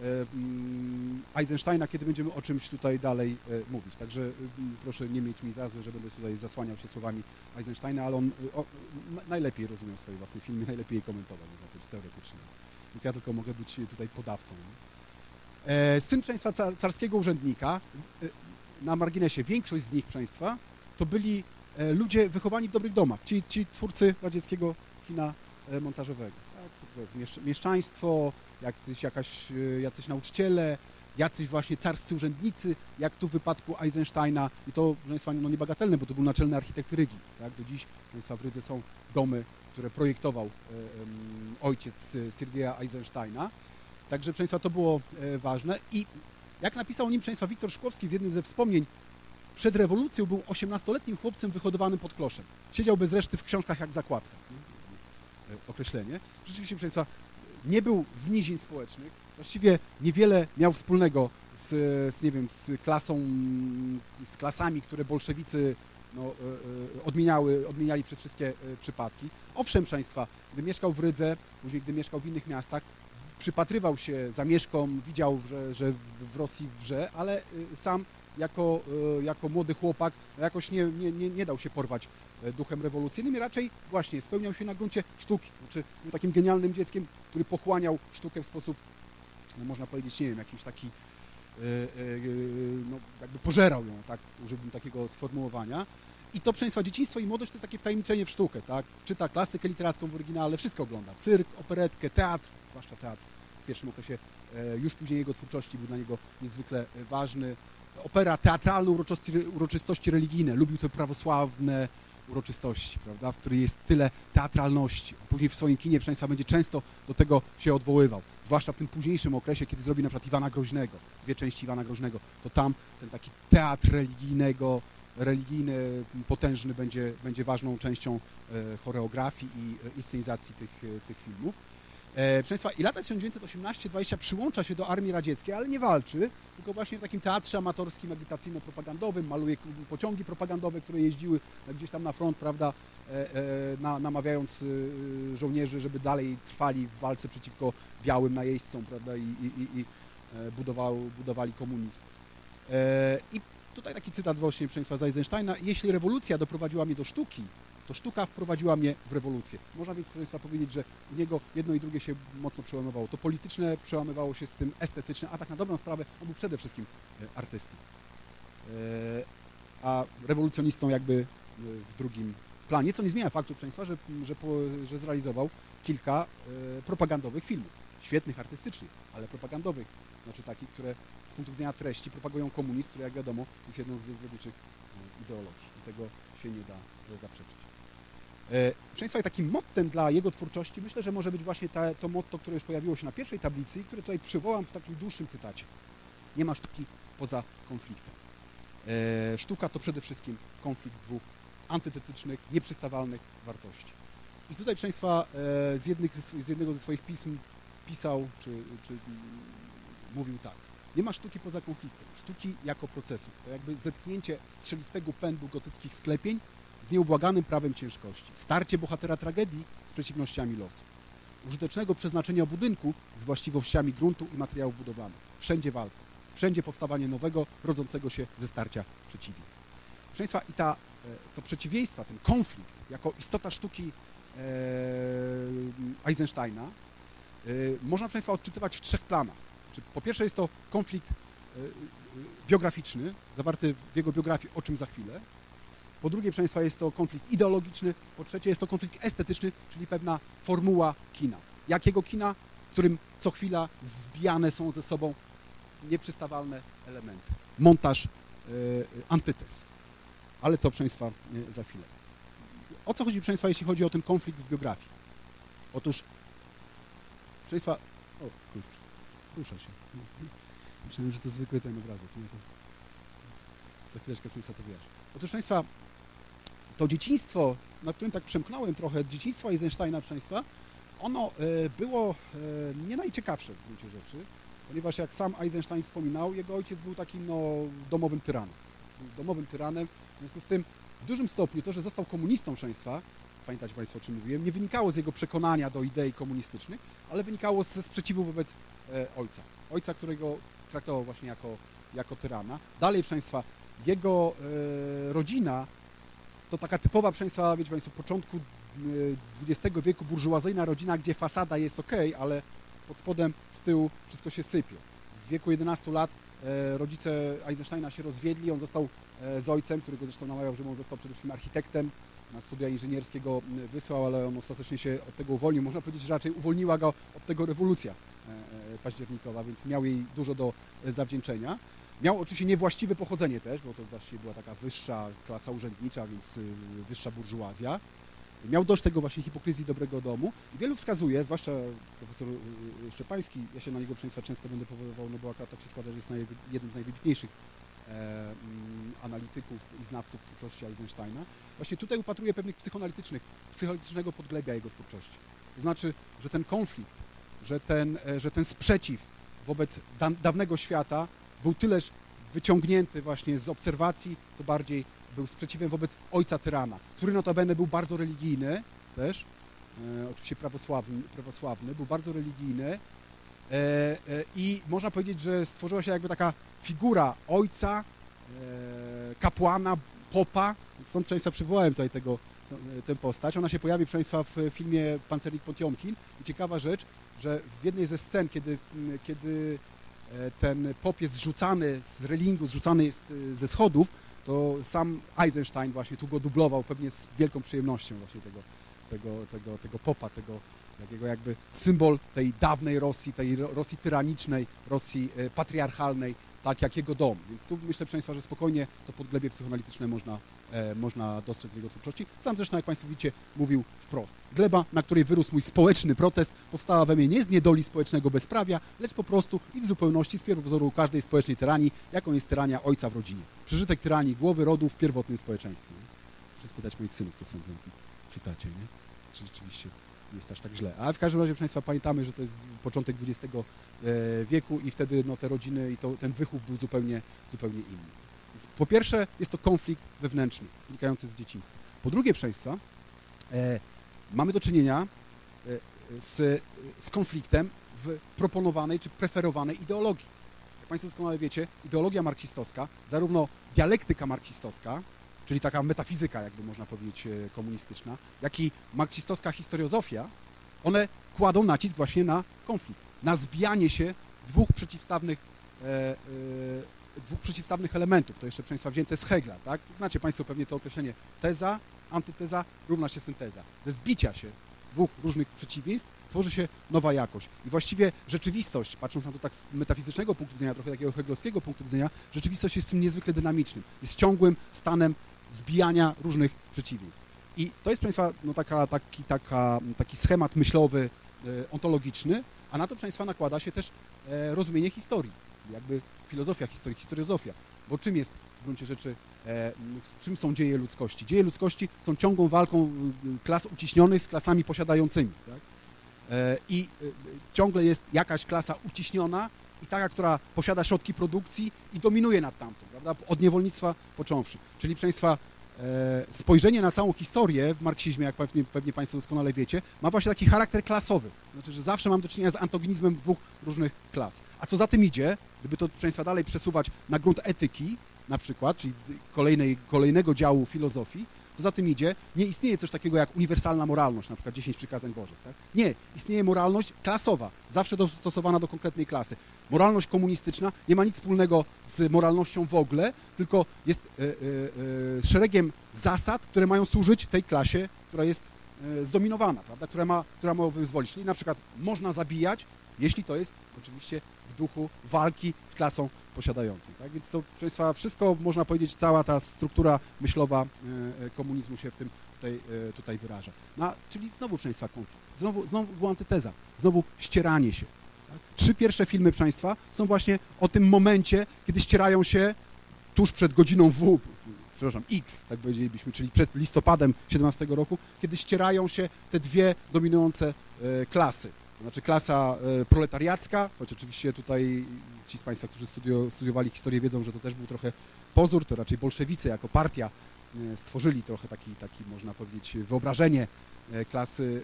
Eisensteina, kiedy będziemy o czymś tutaj dalej mówić. Także proszę nie mieć mi za złe, że będę tutaj zasłaniał się słowami Eisensteina, ale on o, najlepiej rozumiał swoje własne filmy, najlepiej je komentował, można powiedzieć, teoretycznie. Więc ja tylko mogę być tutaj podawcą. Syn, proszę Państwa, carskiego urzędnika, na marginesie, większość z nich, proszę Państwa, to byli ludzie wychowani w dobrych domach, ci, ci twórcy radzieckiego kina montażowego. Mieszczaństwo, jacyś, jakaś, jacyś nauczyciele, jacyś właśnie carscy urzędnicy, jak tu w wypadku Eisensteina. I to, proszę Państwa, no niebagatelne, bo to był naczelny architekt Rygi. Tak? Do dziś, proszę Państwa, w Rydze są domy, które projektował e, um, ojciec Sergeja Eisensteina. Także, proszę Państwa, to było e, ważne. I jak napisał o nim, proszę Państwa, Wiktor Szkłowski w jednym ze wspomnień, przed rewolucją był osiemnastoletnim chłopcem wyhodowanym pod kloszem. Siedział bez reszty w książkach jak zakładka. Określenie. Rzeczywiście, proszę Państwa, nie był z nizin społecznych, właściwie niewiele miał wspólnego z, z nie wiem, z klasą, z klasami, które bolszewicy no, odmieniały, odmieniali przez wszystkie przypadki. Owszem, proszę Państwa, gdy mieszkał w Rydze, później gdy mieszkał w innych miastach, przypatrywał się zamieszkom, widział, że, że w Rosji wrze, ale sam jako, jako młody chłopak jakoś nie, nie, nie, nie dał się porwać duchem rewolucyjnym i raczej właśnie spełniał się na gruncie sztuki. Znaczy był takim genialnym dzieckiem, który pochłaniał sztukę w sposób, no można powiedzieć, nie wiem, jakiś taki, no jakby pożerał ją, tak, użyłbym takiego sformułowania. I to, proszę Państwa, dzieciństwo i młodość to jest takie wtajemniczenie w sztukę, tak? Czyta klasykę literacką w oryginale, wszystko ogląda. Cyrk, operetkę, teatr, zwłaszcza teatr w pierwszym okresie, już później jego twórczości był dla niego niezwykle ważny. Opera, teatralne uroczystości, uroczystości religijne, lubił te prawosławne uroczystości, prawda, w której jest tyle teatralności. Później w swoim kinie, proszę Państwa, będzie często do tego się odwoływał, zwłaszcza w tym późniejszym okresie, kiedy zrobi na przykład Iwana Groźnego, dwie części Iwana Groźnego, to tam ten taki teatr religijnego religijny, potężny będzie, będzie ważną częścią choreografii i inscenizacji tych, tych filmów. Proszę Państwa, i lata tysiąc dziewięćset osiemnaście dwadzieścia przyłącza się do armii radzieckiej, ale nie walczy, tylko właśnie w takim teatrze amatorskim, agitacyjno-propagandowym, maluje pociągi propagandowe, które jeździły gdzieś tam na front, prawda, na, namawiając żołnierzy, żeby dalej trwali w walce przeciwko białym najeźdźcom, prawda, i, i, i budował, budowali komunizm. I tutaj taki cytat właśnie, proszę Państwa, z Eisensteina: jeśli rewolucja doprowadziła mnie do sztuki, to sztuka wprowadziła mnie w rewolucję. Można więc, proszę Państwa, powiedzieć, że u niego jedno i drugie się mocno przełamywało. To polityczne przełamywało się z tym estetyczne, a tak na dobrą sprawę on był przede wszystkim artystą. A rewolucjonistą jakby w drugim planie, co nie zmienia faktu, proszę Państwa, że, że, po, że zrealizował kilka propagandowych filmów. Świetnych artystycznie, ale propagandowych. Znaczy takich, które z punktu widzenia treści propagują komunizm, który, jak wiadomo, jest jedną ze zbrodniczych ideologii. I tego się nie da zaprzeczyć. Proszę Państwa, i takim mottem dla jego twórczości myślę, że może być właśnie ta, to motto, które już pojawiło się na pierwszej tablicy i które tutaj przywołam w takim dłuższym cytacie. Nie ma sztuki poza konfliktem. Sztuka to przede wszystkim konflikt dwóch antytetycznych, nieprzystawalnych wartości. I tutaj, proszę Państwa, z, jednych, z jednego ze swoich pism pisał, czy, czy mówił tak: nie ma sztuki poza konfliktem, sztuki jako procesu. To jakby zetknięcie strzelistego pędu gotyckich sklepień z nieubłaganym prawem ciężkości. Starcie bohatera tragedii z przeciwnościami losu. Użytecznego przeznaczenia budynku z właściwościami gruntu i materiałów budowlanych. Wszędzie walka. Wszędzie powstawanie nowego, rodzącego się ze starcia przeciwieństw. Proszę Państwa, i ta, to przeciwieństwa, ten konflikt jako istota sztuki e, Eisensteina e, można, proszę Państwa, odczytywać w trzech planach. Po pierwsze jest to konflikt biograficzny, zawarty w jego biografii, o czym za chwilę. Po drugie, proszę Państwa, jest to konflikt ideologiczny. Po trzecie, jest to konflikt estetyczny, czyli pewna formuła kina. Jakiego kina? W którym co chwila zbijane są ze sobą nieprzystawalne elementy. Montaż, yy, antytez. Ale to, proszę Państwa, yy, za chwilę. O co chodzi, proszę Państwa, jeśli chodzi o ten konflikt w biografii? Otóż, proszę Państwa, o kurczę, rusza się. Myślałem, że to zwykły ten obrazek. Nie, to za chwileczkę, proszę Państwa, to wyjaśnię. Otóż, proszę Państwa, to dzieciństwo, na którym tak przemknąłem trochę, dzieciństwo Eisensteina, proszę Państwa, ono było nie najciekawsze w gruncie rzeczy, ponieważ jak sam Eisenstein wspominał, jego ojciec był takim no, domowym tyranem. Był domowym tyranem, w związku z tym w dużym stopniu to, że został komunistą, proszę Państwa, pamiętacie Państwo, o czym mówiłem, nie wynikało z jego przekonania do idei komunistycznych, ale wynikało ze sprzeciwu wobec e, ojca. Ojca, którego traktował właśnie jako, jako tyrana. Dalej, proszę Państwa, jego e, rodzina to taka typowa, proszę Państwa, wiecie Państwo, początku dwudziestego wieku burżuazyjna rodzina, gdzie fasada jest ok, ale pod spodem, z tyłu wszystko się sypie. W wieku jedenastu lat e, rodzice Eisensteina się rozwiedli, on został e, z ojcem, którego zresztą namawiał, że on został przede wszystkim architektem, na studia inżynierskie go wysłał, ale on ostatecznie się od tego uwolnił. Można powiedzieć, że raczej uwolniła go od tego rewolucja e, październikowa, więc miał jej dużo do zawdzięczenia. Miał oczywiście niewłaściwe pochodzenie też, bo to właściwie była taka wyższa klasa urzędnicza, więc wyższa burżuazja. Miał dość tego właśnie hipokryzji dobrego domu i wielu wskazuje, zwłaszcza profesor Szczepański, ja się na niego, proszę Państwa, często będę powoływał, no bo akurat tak się składa, że jest jednym z najwybitniejszych e, analityków i znawców twórczości Eisensteina. Właśnie tutaj upatruje pewnych psychoanalitycznych, psychoanalitycznego podglebia jego twórczości. To znaczy, że ten konflikt, że ten, że ten sprzeciw wobec da, dawnego świata był tyleż wyciągnięty właśnie z obserwacji, co bardziej był sprzeciwem wobec ojca tyrana, który notabene był bardzo religijny też, e, oczywiście prawosławny, prawosławny, był bardzo religijny e, e, i można powiedzieć, że stworzyła się jakby taka figura ojca, e, kapłana, popa, stąd, proszę Państwa, przywołałem tutaj tego, to, tę postać. Ona się pojawi, proszę Państwa, w filmie Pancernik Potiomkin i ciekawa rzecz, że w jednej ze scen, kiedy, kiedy ten pop jest zrzucany z relingu, zrzucany jest ze schodów, to sam Eisenstein właśnie tu go dublował pewnie z wielką przyjemnością właśnie tego, tego, tego, tego popa, tego takiego jakby symbol tej dawnej Rosji, tej Rosji tyranicznej, Rosji patriarchalnej, tak jak jego dom. Więc tu myślę, proszę Państwa, że spokojnie to podglebie psychoanalityczne można, e, można dostrzec w jego twórczości. Sam zresztą, jak Państwo widzicie, mówił wprost. Gleba, na której wyrósł mój społeczny protest, powstała we mnie nie z niedoli społecznego bezprawia, lecz po prostu i w zupełności z pierwowzoru każdej społecznej tyranii, jaką jest tyrania ojca w rodzinie. Przeżytek tyranii głowy rodu w pierwotnym społeczeństwie. Muszę spytać moich synów, co sądzą o tym cytacie, nie? Czy rzeczywiście jest aż tak źle. Ale w każdym razie, proszę Państwa, pamiętamy, że to jest początek dwudziestego wieku i wtedy no, te rodziny i to, ten wychów był zupełnie, zupełnie inny. Więc po pierwsze jest to konflikt wewnętrzny, wynikający z dzieciństwa. Po drugie, proszę Państwa, e, mamy do czynienia e, z, z konfliktem w proponowanej czy preferowanej ideologii. Jak Państwo doskonale wiecie, ideologia marksistowska, zarówno dialektyka marksistowska, czyli taka metafizyka, jakby można powiedzieć, komunistyczna, jak i marksistowska historiozofia, one kładą nacisk właśnie na konflikt, na zbijanie się dwóch przeciwstawnych, e, e, dwóch przeciwstawnych elementów. To jeszcze, proszę Państwa, wzięte z Hegla, tak? Znacie Państwo pewnie to określenie teza, antyteza równa się synteza. Ze zbicia się dwóch różnych przeciwieństw tworzy się nowa jakość. I właściwie rzeczywistość, patrząc na to tak z metafizycznego punktu widzenia, trochę takiego heglowskiego punktu widzenia, rzeczywistość jest niezwykle dynamicznym, jest ciągłym stanem zbijania różnych przeciwieństw. I to jest, proszę Państwa, no taka, taki, taka, taki schemat myślowy, e, ontologiczny, a na to, proszę Państwa, nakłada się też e, rozumienie historii, jakby filozofia historii, historiozofia. Bo czym jest w gruncie rzeczy, e, czym są dzieje ludzkości? Dzieje ludzkości są ciągłą walką klas uciśnionych z klasami posiadającymi. Tak? E, I e, ciągle jest jakaś klasa uciśniona i taka, która posiada środki produkcji i dominuje nad tamtą, prawda? Od niewolnictwa począwszy. Czyli, proszę Państwa, e, spojrzenie na całą historię w marksizmie, jak pewnie, pewnie Państwo doskonale wiecie, ma właśnie taki charakter klasowy. Znaczy, że zawsze mam do czynienia z antagonizmem dwóch różnych klas. A co za tym idzie, gdyby to, proszę Państwa, dalej przesuwać na grunt etyki, na przykład, czyli kolejnej, kolejnego działu filozofii, co za tym idzie, nie istnieje coś takiego jak uniwersalna moralność, na przykład dziesięć przykazań Bożych. Tak? Nie, istnieje moralność klasowa, zawsze dostosowana do konkretnej klasy. Moralność komunistyczna nie ma nic wspólnego z moralnością w ogóle, tylko jest e, e, e, szeregiem zasad, które mają służyć tej klasie, która jest e, zdominowana, prawda? Która ma, która ma wyzwolić. Czyli na przykład można zabijać, jeśli to jest oczywiście w duchu walki z klasą posiadającą. Tak? Więc to, proszę Państwa, wszystko, można powiedzieć, cała ta struktura myślowa e, komunizmu się w tym tutaj, e, tutaj wyraża. No, czyli znowu, proszę Państwa, konflikt, znowu, znowu antyteza, znowu ścieranie się. Tak? Trzy pierwsze filmy, proszę Państwa, są właśnie o tym momencie, kiedy ścierają się tuż przed godziną W, przepraszam, X, tak powiedzielibyśmy, czyli przed listopadem siedemnastego roku, kiedy ścierają się te dwie dominujące e, klasy. To znaczy klasa e, proletariacka, choć oczywiście tutaj ci z Państwa, którzy studio, studiowali historię, wiedzą, że to też był trochę pozór, to raczej bolszewicy jako partia e, stworzyli trochę taki, taki, można powiedzieć, wyobrażenie e, klasy,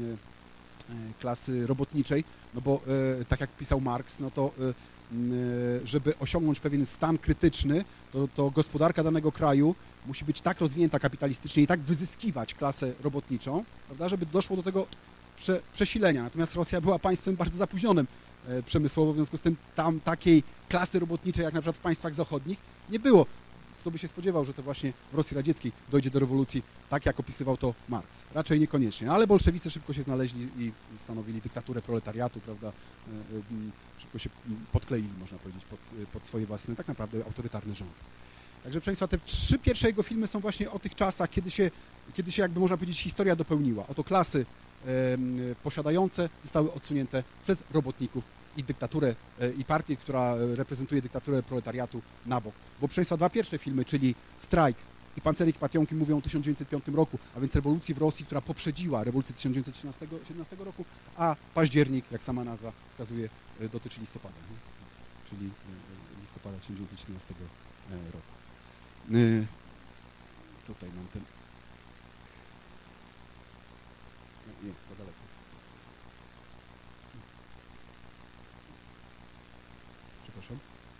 e, klasy robotniczej, no bo e, tak jak pisał Marks, no to e, żeby osiągnąć pewien stan krytyczny, to, to gospodarka danego kraju musi być tak rozwinięta kapitalistycznie i tak wyzyskiwać klasę robotniczą, prawda, żeby doszło do tego Prze, przesilenia. Natomiast Rosja była państwem bardzo zapóźnionym e, przemysłowo, w związku z tym tam takiej klasy robotniczej, jak na przykład w państwach zachodnich, nie było. Kto by się spodziewał, że to właśnie w Rosji radzieckiej dojdzie do rewolucji, tak jak opisywał to Marks. Raczej niekoniecznie. Ale bolszewicy szybko się znaleźli i stanowili dyktaturę proletariatu, prawda? E, e, szybko się podkleili, można powiedzieć, pod, pod swoje własne, tak naprawdę autorytarne rządy. Także, proszę Państwa, te trzy pierwsze jego filmy są właśnie o tych czasach, kiedy się, kiedy się jakby można powiedzieć, historia dopełniła. Oto klasy posiadające zostały odsunięte przez robotników i dyktaturę, i partię, która reprezentuje dyktaturę proletariatu na bok. Bo, proszę Państwa, dwa pierwsze filmy, czyli Strajk i Pancerik Pationki, mówią o tysiąc dziewięćset piątym roku, a więc rewolucji w Rosji, która poprzedziła rewolucję tysiąc dziewięćset siedemnastego roku, a październik, jak sama nazwa wskazuje, dotyczy listopada, nie? Czyli listopada tysiąc dziewięćset siedemnastego roku. Tutaj mam ten... Nie, za daleko. Przepraszam.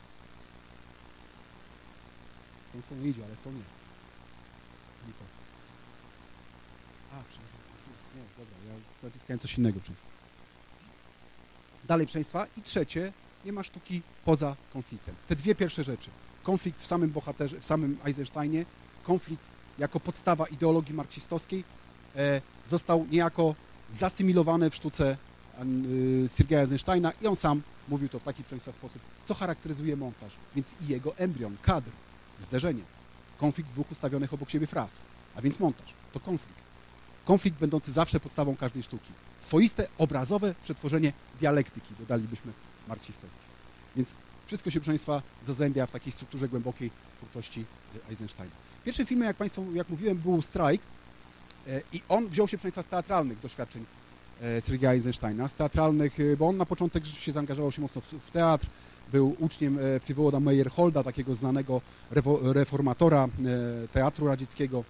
W tą stronę idzie, ale w to nie. Nie to. A, przepraszam. Nie, dobra, ja naciskałem coś innego, proszę Państwa. Dalej, proszę Państwa. I trzecie, nie ma sztuki poza konfliktem. Te dwie pierwsze rzeczy. Konflikt w samym bohaterze, w samym Eisensteinie, konflikt jako podstawa ideologii marksistowskiej, e, został niejako zasymilowane w sztuce Sergeja Eisensteina i on sam mówił to w taki Państwa sposób, co charakteryzuje montaż, więc i jego embrion, kadr, zderzenie, konflikt dwóch ustawionych obok siebie fraz, a więc montaż, to konflikt. Konflikt będący zawsze podstawą każdej sztuki. Swoiste, obrazowe przetworzenie dialektyki, dodalibyśmy marksistowskie. Więc wszystko się, proszę Państwa, zazębia w takiej strukturze głębokiej twórczości Eisensteina. Pierwszym filmem, jak Państwu, jak mówiłem, był Strajk i on wziął się, proszę Państwa, z teatralnych doświadczeń Sergeja Eisensteina, z teatralnych, bo on na początek się zaangażował się mocno w, w teatr, był uczniem Wsewoloda Meyerholda, takiego znanego reformatora teatru radzieckiego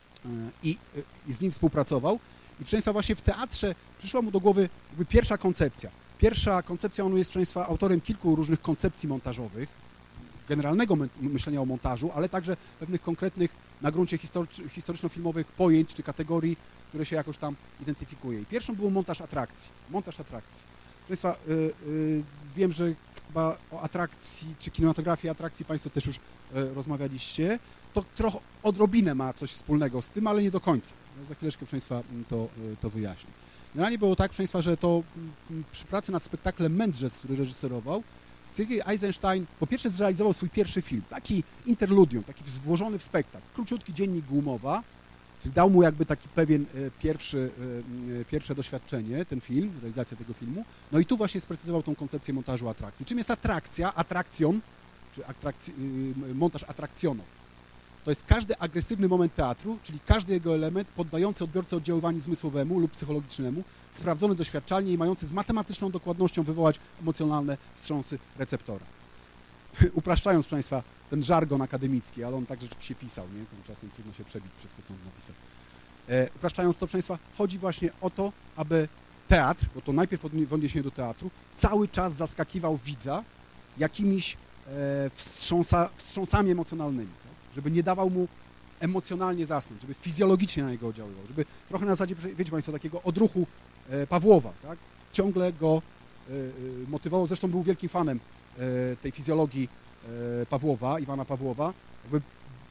i, i z nim współpracował. I proszę Państwa, właśnie w teatrze przyszła mu do głowy jakby pierwsza koncepcja. Pierwsza koncepcja, on jest, proszę Państwa, autorem kilku różnych koncepcji montażowych, generalnego myślenia o montażu, ale także pewnych konkretnych na gruncie historyczno-filmowych pojęć czy kategorii, które się jakoś tam identyfikuje. I pierwszą był montaż atrakcji. Montaż atrakcji. Proszę Państwa, yy, yy, wiem, że chyba o atrakcji czy kinematografii atrakcji Państwo też już yy, rozmawialiście. To trochę odrobinę ma coś wspólnego z tym, ale nie do końca. Ja za chwileczkę, proszę Państwa, to, yy, to wyjaśnię. Generalnie było tak, proszę Państwa, że to yy, przy pracy nad spektaklem Mędrzec, który reżyserował, Sergej Eisenstein po pierwsze zrealizował swój pierwszy film, taki interludium, taki włożony w spektakl, króciutki dziennik Głumowa, czyli dał mu jakby taki pewien e, pierwszy, e, pierwsze doświadczenie, ten film, realizacja tego filmu. No i tu właśnie sprecyzował tą koncepcję montażu atrakcji. Czym jest atrakcja, atrakcjon, czy atrakcji, e, montaż atrakcjonow? To jest każdy agresywny moment teatru, czyli każdy jego element poddający odbiorcę oddziaływaniu zmysłowemu lub psychologicznemu, sprawdzony doświadczalnie i mający z matematyczną dokładnością wywołać emocjonalne wstrząsy receptora. Upraszczając, proszę Państwa, ten żargon akademicki, ale on tak rzeczywiście pisał, nie? Czasem trudno się przebić przez to, co on napisał. E, upraszczając to, proszę Państwa, chodzi właśnie o to, aby teatr, bo to najpierw w odniesieniu do teatru, cały czas zaskakiwał widza jakimiś e, wstrząsa, wstrząsami emocjonalnymi, tak? Żeby nie dawał mu emocjonalnie zasnąć, żeby fizjologicznie na niego oddziaływał, żeby trochę na zasadzie, wiecie Państwo, takiego odruchu e, Pawłowa, tak? Ciągle go e, e, motywował, zresztą był wielkim fanem e, tej fizjologii e, Pawłowa, Iwana Pawłowa. Jakby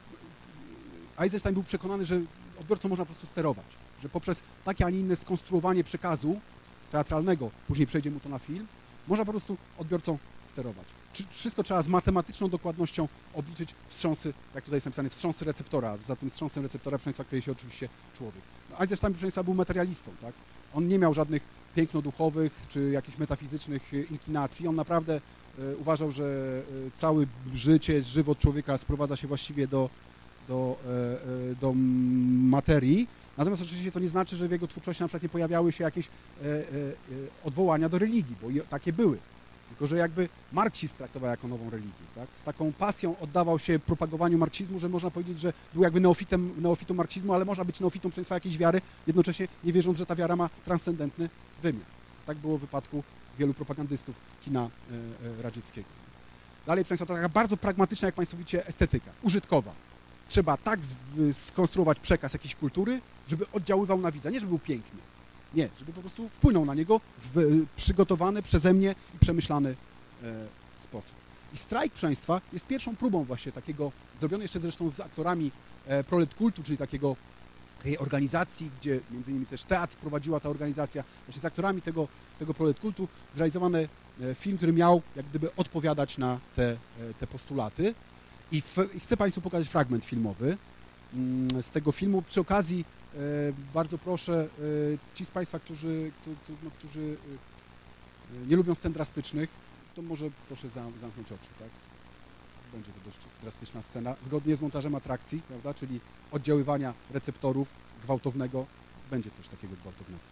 Eisenstein był przekonany, że odbiorcą można po prostu sterować, że poprzez takie, a nie inne skonstruowanie przekazu teatralnego, później przejdzie mu to na film, można po prostu odbiorcą sterować. Wszystko trzeba z matematyczną dokładnością obliczyć wstrząsy, jak tutaj jest napisane, wstrząsy receptora. Za tym wstrząsem receptora, proszę Państwa, kryje się oczywiście człowiek. No, Eisenstein, proszę Państwa, był materialistą, tak? On nie miał żadnych piękno-duchowych czy jakichś metafizycznych inklinacji. On naprawdę e, uważał, że e, całe życie, żywot człowieka sprowadza się właściwie do, do, e, do materii. Natomiast oczywiście to nie znaczy, że w jego twórczości na przykład nie pojawiały się jakieś e, e, odwołania do religii, bo takie były. Tylko że jakby marksizm traktował jako nową religię. Tak? Z taką pasją oddawał się propagowaniu marksizmu, że można powiedzieć, że był jakby neofitem, neofitą marksizmu, ale można być neofitą proszę Państwa jakiejś wiary, jednocześnie nie wierząc, że ta wiara ma transcendentny wymiar. Tak było w wypadku wielu propagandystów kina e, e, radzieckiego. Dalej, proszę Państwa, to taka bardzo pragmatyczna, jak Państwo widzicie, estetyka, użytkowa. Trzeba tak skonstruować przekaz jakiejś kultury, żeby oddziaływał na widza, nie żeby był piękny. Nie, żeby po prostu wpłynął na niego w przygotowany przeze mnie i przemyślany e, sposób. I Strajk, proszę Państwa, jest pierwszą próbą właśnie takiego, zrobiony jeszcze zresztą z aktorami e, Prolet Kultu, czyli takiego, takiej organizacji, gdzie między innymi też teatr prowadziła ta organizacja, właśnie z aktorami tego, tego Prolet Kultu zrealizowany e, film, który miał jak gdyby odpowiadać na te, e, te postulaty. I, w, I chcę Państwu pokazać fragment filmowy mm, z tego filmu. Przy okazji e, bardzo proszę e, ci z Państwa, którzy, którzy, no, którzy e, nie lubią scen drastycznych, to może proszę zam, zamknąć oczy, tak? Będzie to dość drastyczna scena, zgodnie z montażem atrakcji, prawda? Czyli oddziaływania receptorów gwałtownego, będzie coś takiego gwałtownego.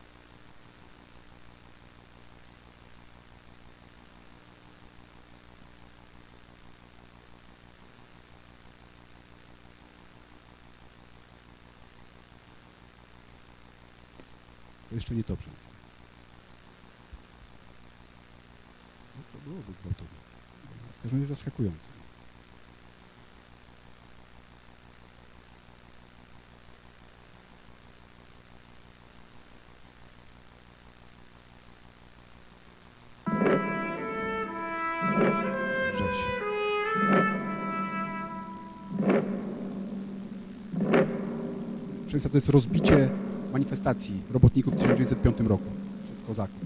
To jeszcze nie to przez. No to byłoby gwałtowne. W każdym razie zaskakujące. Rzeź. Proszę Państwa, to jest rozbicie manifestacji robotników w tysiąc dziewięćset piątym roku przez kozaków.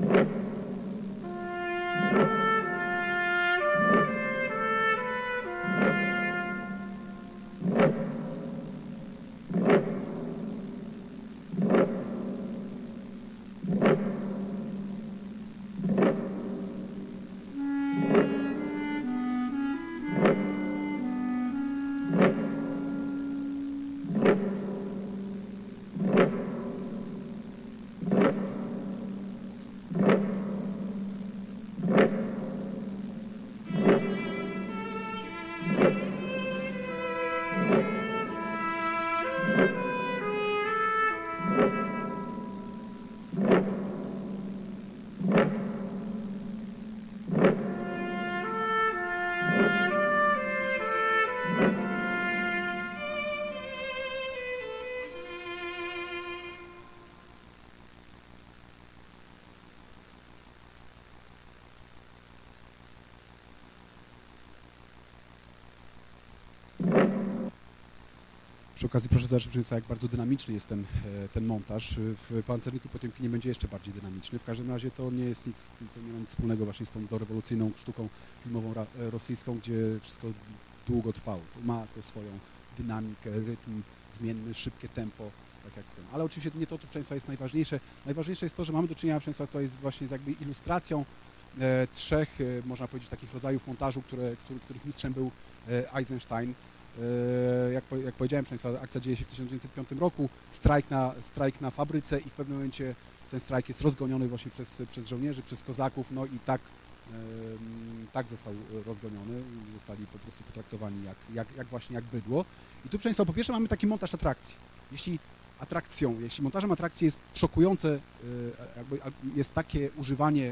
Przy okazji proszę zobaczyć, proszę Państwa, jak bardzo dynamiczny jest ten, ten montaż. W Pancerniku Potiomkinie będzie jeszcze bardziej dynamiczny. W każdym razie to nie jest nic, to nie ma nic wspólnego właśnie z tą dorewolucyjną sztuką filmową rosyjską, gdzie wszystko długo trwało. Ma to swoją dynamikę, rytm zmienny, szybkie tempo, tak jak ten. Ale oczywiście nie to, to proszę Państwa, jest najważniejsze. Najważniejsze jest to, że mamy do czynienia, proszę Państwa, tutaj jest właśnie z jakby ilustracją e, trzech, e, można powiedzieć, takich rodzajów montażu, które, który, których mistrzem był e, Eisenstein. Jak, jak powiedziałem, proszę Państwa, akcja dzieje się w tysiąc dziewięćset piątym roku, strajk na, strajk na fabryce i w pewnym momencie ten strajk jest rozgoniony właśnie przez, przez żołnierzy, przez kozaków, no i tak, tak został rozgoniony, zostali po prostu potraktowani jak, jak, jak właśnie jak bydło. I tu, proszę Państwa, po pierwsze mamy taki montaż atrakcji. Jeśli atrakcją, jeśli montażem atrakcji jest szokujące, jakby jest takie używanie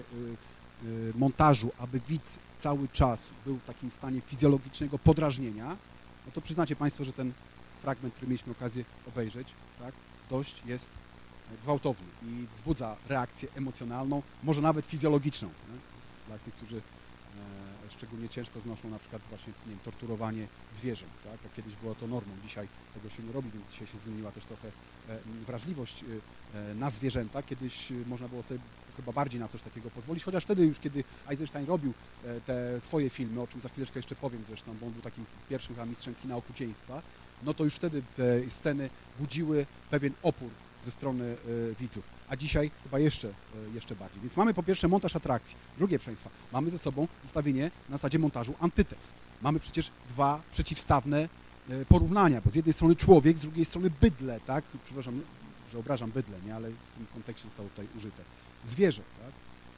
montażu, aby widz cały czas był w takim stanie fizjologicznego podrażnienia, no to przyznacie Państwo, że ten fragment, który mieliśmy okazję obejrzeć, tak, dość jest gwałtowny i wzbudza reakcję emocjonalną, może nawet fizjologiczną, nie? Dla tych, którzy e, szczególnie ciężko znoszą na przykład właśnie, nie wiem, torturowanie zwierząt, tak? Jak kiedyś było to normą, dzisiaj tego się nie robi, więc dzisiaj się zmieniła też trochę e, wrażliwość e, na zwierzęta. Kiedyś można było sobie chyba bardziej na coś takiego pozwolić, chociaż wtedy już, kiedy Eisenstein robił e, te swoje filmy, o czym za chwileczkę jeszcze powiem zresztą, bo on był takim pierwszym chyba mistrzem kina okrucieństwa, no to już wtedy te sceny budziły pewien opór ze strony y, widzów, a dzisiaj chyba jeszcze, y, jeszcze bardziej. Więc mamy po pierwsze montaż atrakcji. Drugie, proszę Państwa, mamy ze sobą zestawienie na zasadzie montażu antytez. Mamy przecież dwa przeciwstawne y, porównania, bo z jednej strony człowiek, z drugiej strony bydlę, tak? Przepraszam, że obrażam bydlę, nie? Ale w tym kontekście zostało tutaj użyte. Zwierzę, tak?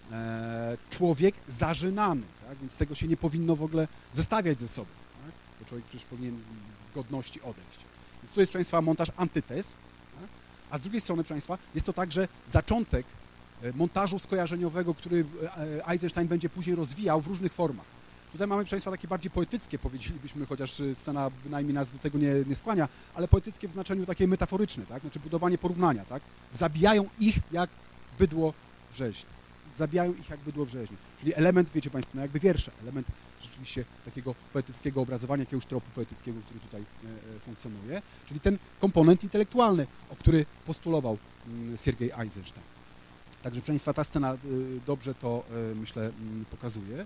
E, człowiek zażynany, tak? Więc tego się nie powinno w ogóle zestawiać ze sobą, tak? Bo człowiek przecież powinien w godności odejść. Więc tu jest, proszę Państwa, montaż antytez. A z drugiej strony, proszę Państwa, jest to także zaczątek montażu skojarzeniowego, który Eisenstein będzie później rozwijał w różnych formach. Tutaj mamy, proszę Państwa, takie bardziej poetyckie, powiedzielibyśmy, chociaż scena bynajmniej nas do tego nie, nie skłania, ale poetyckie w znaczeniu takie metaforyczne, tak? Znaczy budowanie porównania, tak? Zabijają ich jak bydło w rzeźni. Zabijają ich jak bydło w rzeźni. Czyli element, wiecie Państwo, no jakby wiersze, element rzeczywiście takiego poetyckiego obrazowania, jakiegoś tropu poetyckiego, który tutaj e, funkcjonuje, czyli ten komponent intelektualny, o który postulował mm, Siergiej Eisenstein. Także, proszę Państwa, ta scena y, dobrze to, y, myślę, y, pokazuje.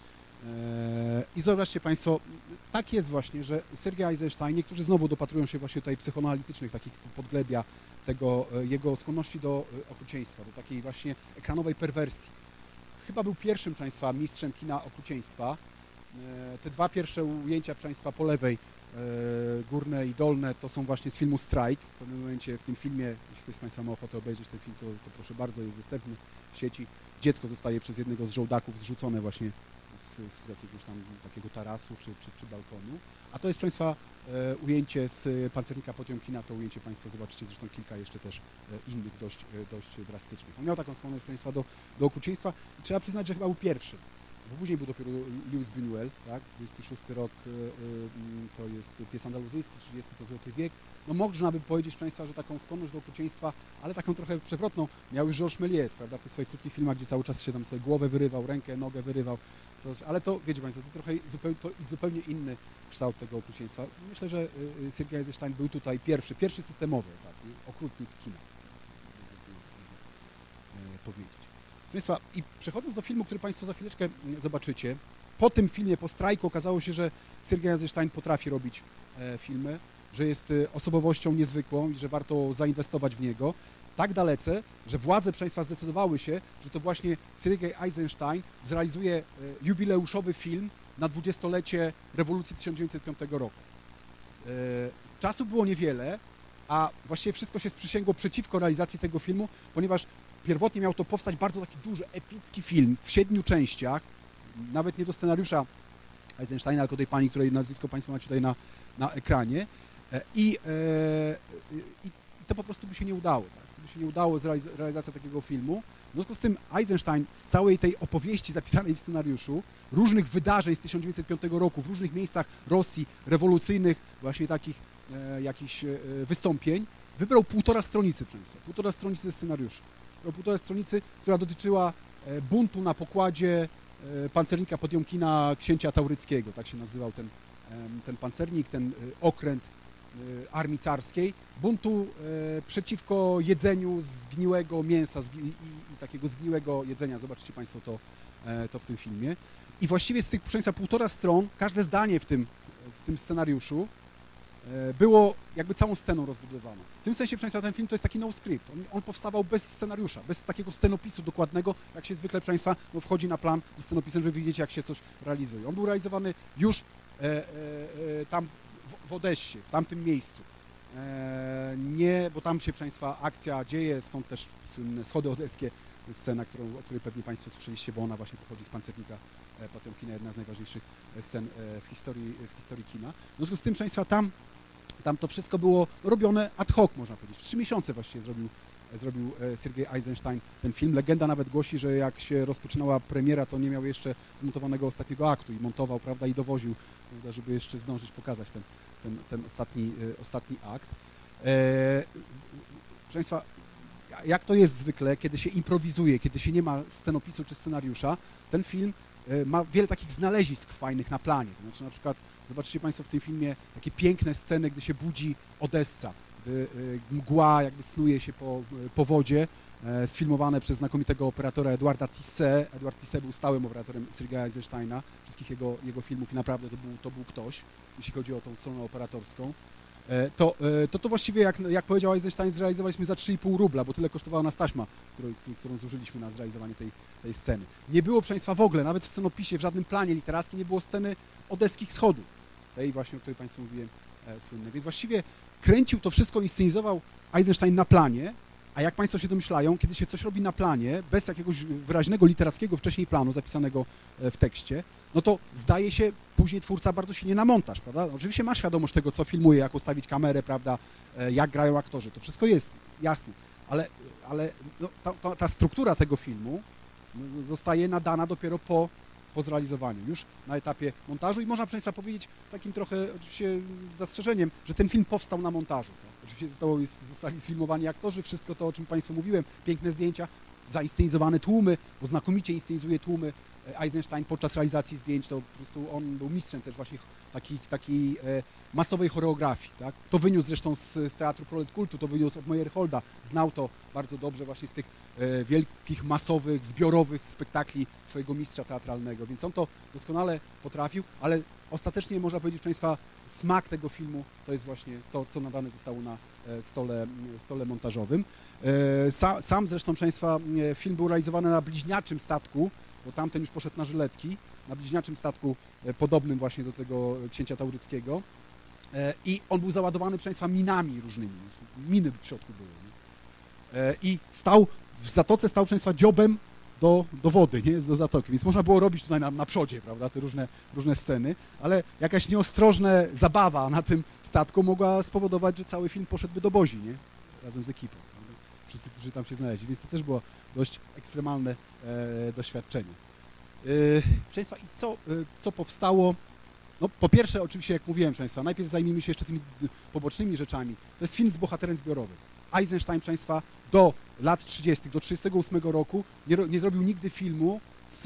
E, I zobaczcie Państwo, tak jest właśnie, że Siergiej Eisenstein, niektórzy znowu dopatrują się właśnie tutaj psychoanalitycznych takich podglebia tego, y, jego skłonności do y, okrucieństwa, do takiej właśnie ekranowej perwersji. Chyba był pierwszym, proszę Państwa, mistrzem kina okrucieństwa. Te dwa pierwsze ujęcia, proszę Państwa, po lewej, górne i dolne, to są właśnie z filmu Strajk. W pewnym momencie w tym filmie, jeśli ktoś z Państwa ma ochotę obejrzeć ten film, to, to proszę bardzo, jest dostępny w sieci. Dziecko zostaje przez jednego z żołdaków zrzucone właśnie z, z jakiegoś tam takiego tarasu czy, czy, czy balkonu. A to jest, proszę Państwa, ujęcie z Pancernika Potiomkina, to ujęcie Państwo zobaczycie zresztą kilka jeszcze też innych dość, dość drastycznych. On miał taką skłonność, proszę Państwa, do, do okrucieństwa i trzeba przyznać, że chyba był pierwszy. Bo później był dopiero Louis Buñuel, tak? dwudziesty szósty rok y, y, to jest pies andaluzyjski, trzydziesty to Złoty wiek. No można by powiedzieć, proszę Państwa, że taką skłonność do okrucieństwa, ale taką trochę przewrotną, miał już Georges Méliès, prawda, w tych swoich krótkich filmach, gdzie cały czas się tam sobie głowę wyrywał, rękę, nogę wyrywał, coś, ale to, wiecie Państwo, to trochę zupełnie, to zupełnie inny kształt tego okrucieństwa. Myślę, że Siergiej Eisenstein był tutaj pierwszy, pierwszy systemowy, tak, okrutnik kina. powiedzieć. Proszę Państwa, i przechodząc do filmu, który Państwo za chwileczkę zobaczycie, po tym filmie, po strajku okazało się, że Sergiej Eisenstein potrafi robić filmy, że jest osobowością niezwykłą i że warto zainwestować w niego. Tak dalece, że władze państwa zdecydowały się, że to właśnie Sergiej Eisenstein zrealizuje jubileuszowy film na dwudziestolecie rewolucji tysiąc dziewięćset piątego roku. Czasu było niewiele, a właściwie wszystko się sprzysięgło przeciwko realizacji tego filmu, ponieważ pierwotnie miał to powstać bardzo taki duży, epicki film w siedmiu częściach, nawet nie do scenariusza Eisensteina, tylko tej pani, której nazwisko Państwo macie tutaj na, na ekranie. I, e, i, i to po prostu by się nie udało. Tak? To by się nie udało zrealiz realizacja takiego filmu. W związku z tym Eisenstein z całej tej opowieści zapisanej w scenariuszu, różnych wydarzeń z tysiąc dziewięćset piątego roku w różnych miejscach Rosji, rewolucyjnych, właśnie takich e, jakichś e, wystąpień, wybrał półtora stronicy, proszę Państwa, półtora stronicy ze scenariusza. Wybrał półtora stronicy, która dotyczyła e, buntu na pokładzie e, pancernika Podjomkina księcia Tauryckiego, tak się nazywał ten, e, ten pancernik, ten e, okręt armii carskiej, buntu e, przeciwko jedzeniu zgniłego mięsa zgi i, i takiego zgniłego jedzenia. Zobaczcie Państwo to, e, to w tym filmie. I właściwie z tych, proszę Państwa, półtora stron, każde zdanie w tym, w tym scenariuszu e, było jakby całą sceną rozbudowane. W tym sensie, proszę Państwa, ten film to jest taki no script. On, on powstawał bez scenariusza, bez takiego scenopisu dokładnego, jak się zwykle, proszę Państwa, no, wchodzi na plan ze scenopisem, żeby widzieć, jak się coś realizuje. On był realizowany już e, e, e, tam w Odessie, w tamtym miejscu. E, nie, bo tam się, proszę Państwa, akcja dzieje, stąd też słynne schody odeskie, scena, którą, o której pewnie Państwo słyszeliście, bo ona właśnie pochodzi z pancernika e, Potemkina, jedna z najważniejszych scen e, w, historii, w historii kina. W związku z tym, proszę Państwa, tam, tam to wszystko było robione ad hoc, można powiedzieć. W trzy miesiące właściwie zrobił, zrobił Sergiej Eisenstein ten film. Legenda nawet głosi, że jak się rozpoczynała premiera, to nie miał jeszcze zmontowanego ostatniego aktu i montował, prawda, i dowoził, prawda, żeby jeszcze zdążyć pokazać ten ten, ten ostatni, ostatni akt. E, proszę Państwa, jak to jest zwykle, kiedy się improwizuje, kiedy się nie ma scenopisu czy scenariusza, ten film ma wiele takich znalezisk fajnych na planie. To znaczy, na przykład zobaczycie Państwo w tym filmie takie piękne sceny, gdy się budzi Odessa, gdy mgła jakby snuje się po, po wodzie, e, sfilmowane przez znakomitego operatora Edouarda Tisset. Edouard Tisset był stałym operatorem Sergeja Eisensteina, wszystkich jego, jego filmów i naprawdę to był, to był ktoś, jeśli chodzi o tą stronę operatorską. E, to, e, to to właściwie, jak, jak powiedział Eisenstein, zrealizowaliśmy za trzy i pół rubla, bo tyle kosztowała nas taśma, którą, którą zużyliśmy na zrealizowanie tej, tej sceny. Nie było, proszę Państwa, w ogóle, nawet w scenopisie, w żadnym planie literackim nie było sceny odeskich schodów, tej właśnie, o której Państwu mówiłem, e, słynnej. Więc właściwie kręcił to wszystko, inscenizował Eisenstein na planie, a jak Państwo się domyślają, kiedy się coś robi na planie, bez jakiegoś wyraźnego literackiego wcześniej planu zapisanego w tekście, no to zdaje się później twórca bardzo silnie na montaż, prawda? Oczywiście ma świadomość tego, co filmuje, jak ustawić kamerę, prawda, jak grają aktorzy, to wszystko jest jasne, ale, ale no, ta, ta, ta struktura tego filmu zostaje nadana dopiero po, po zrealizowaniu, już na etapie montażu i można, proszę Państwa, powiedzieć z takim trochę oczywiście zastrzeżeniem, że ten film powstał na montażu. Tak? Oczywiście zostało, zostali sfilmowani aktorzy, wszystko to, o czym Państwu mówiłem, piękne zdjęcia, zainscenizowane tłumy, bo znakomicie inscenizuje tłumy Eisenstein podczas realizacji zdjęć, to po prostu on był mistrzem też właśnie takiej, takiej e, masowej choreografii. Tak? To wyniósł zresztą z, z Teatru Prolet Kultu, to wyniósł od Meyerholda, znał to bardzo dobrze właśnie z tych e, wielkich, masowych, zbiorowych spektakli swojego mistrza teatralnego, więc on to doskonale potrafił, ale ostatecznie można powiedzieć, proszę Państwa, smak tego filmu to jest właśnie to, co nadane zostało na stole, stole montażowym. E, sa, sam zresztą, proszę Państwa, film był realizowany na bliźniaczym statku, bo tamten już poszedł na żyletki, na bliźniaczym statku e, podobnym właśnie do tego księcia Tauryckiego e, i on był załadowany, proszę Państwa, minami różnymi, miny w środku były. E, I stał, w zatoce stał, proszę Państwa, dziobem do, do wody, nie? Do zatoki, więc można było robić tutaj na, na przodzie, prawda, te różne, różne sceny, ale jakaś nieostrożna zabawa na tym statku mogła spowodować, że cały film poszedłby do Bozi, nie? Razem z ekipą. Prawda? Wszyscy, którzy tam się znaleźli, więc to też było dość ekstremalne e, doświadczenie. E, proszę Państwa, i co, e, co powstało? No, po pierwsze, oczywiście, jak mówiłem, proszę Państwa, najpierw zajmijmy się jeszcze tymi pobocznymi rzeczami. To jest film z bohaterem zbiorowym. Eisenstein, proszę Państwa, do lat trzydziestych, do trzydziestego ósmego roku nie, nie zrobił nigdy filmu z,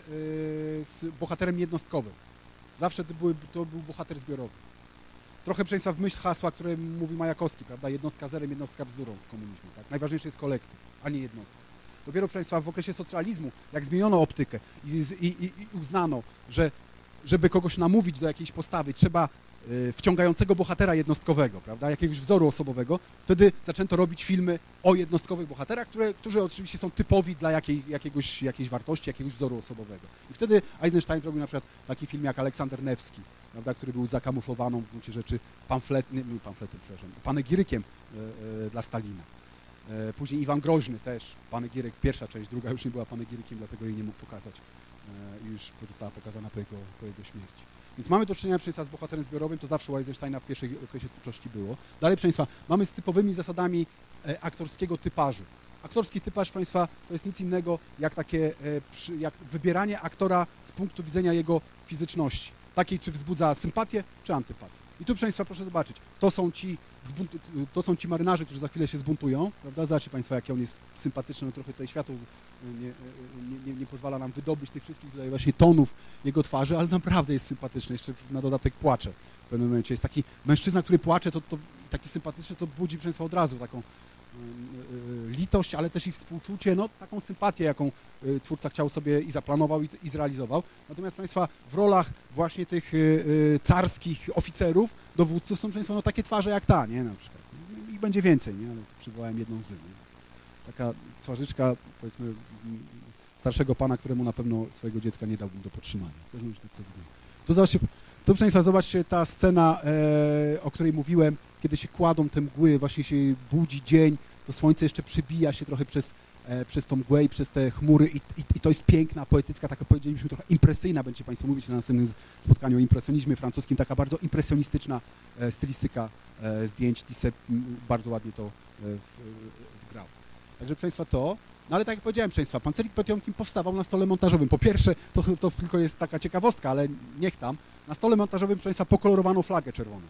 yy, z bohaterem jednostkowym. Zawsze to, były, to był bohater zbiorowy. Trochę, proszę Państwa, w myśl hasła, które mówi Majakowski, prawda? Jednostka zerem, jednostka bzdurą w komunizmie. Tak? Najważniejszy jest kolektyw, a nie jednostka. Dopiero, proszę Państwa, w okresie socjalizmu, jak zmieniono optykę i, i, i uznano, że żeby kogoś namówić do jakiejś postawy, trzeba y, wciągającego bohatera jednostkowego, prawda, jakiegoś wzoru osobowego, wtedy zaczęto robić filmy o jednostkowych bohaterach, które, którzy oczywiście są typowi dla jakiej, jakiegoś, jakiejś wartości, jakiegoś wzoru osobowego. I wtedy Eisenstein zrobił na przykład taki film jak Aleksander Newski, prawda, który był zakamuflowaną w gruncie rzeczy pamflet, nie, pamfletem, przepraszam, panegirykiem y, y, dla Stalina. Y, później Iwan Groźny też, panegiryk, pierwsza część, druga już nie była panegirykiem, dlatego jej nie mógł pokazać. I już została pokazana po jego, po jego śmierci. Więc mamy do czynienia, proszę Państwa, z bohaterem zbiorowym, to zawsze u Eisensteina w pierwszej okresie twórczości było. Dalej, proszę Państwa, mamy z typowymi zasadami e, aktorskiego typażu. Aktorski typaż, proszę Państwa, to jest nic innego jak takie, e, przy, jak wybieranie aktora z punktu widzenia jego fizyczności. Takiej, czy wzbudza sympatię, czy antypatię. I tu, proszę Państwa, proszę zobaczyć, to są ci, zbunt, to są ci marynarze, którzy za chwilę się zbuntują, prawda? Zobaczcie Państwo, jaki on jest sympatyczny, no trochę tutaj światło nie, nie, nie, nie pozwala nam wydobyć tych wszystkich tutaj właśnie tonów jego twarzy, ale naprawdę jest sympatyczny, jeszcze na dodatek płacze w pewnym momencie. Jest taki mężczyzna, który płacze, to, to taki sympatyczny, to budzi, proszę Państwa, od razu taką litość, ale też i współczucie, no taką sympatię, jaką twórca chciał sobie i zaplanował, i, i zrealizował. Natomiast, Państwa, w rolach właśnie tych y, carskich oficerów, dowódców są, Państwo, no takie twarze jak ta, nie, na przykład. I będzie więcej, nie, ale to przywołałem jedną z nich. Taka twarzyczka, powiedzmy, starszego pana, któremu na pewno swojego dziecka nie dałbym do podtrzymania. Też tak to wygląda. To zobaczcie, to, proszę Państwa, zobaczcie ta scena, e, o której mówiłem, kiedy się kładą te mgły, właśnie się budzi dzień, to słońce jeszcze przybija się trochę przez, e, przez tą mgłę i przez te chmury i, i, i to jest piękna, poetycka, taka powiedzielibyśmy trochę impresyjna, będzie Państwo mówić na następnym spotkaniu o impresjonizmie francuskim, taka bardzo impresjonistyczna e, stylistyka e, zdjęć. Tisse bardzo ładnie to e, w, wgrał. Także, proszę Państwa, to, no ale tak jak powiedziałem, proszę Państwa, Pancernik Potiomkin powstawał na stole montażowym. Po pierwsze, to, to tylko jest taka ciekawostka, ale niech tam, na stole montażowym, proszę Państwa, pokolorowano flagę czerwoną.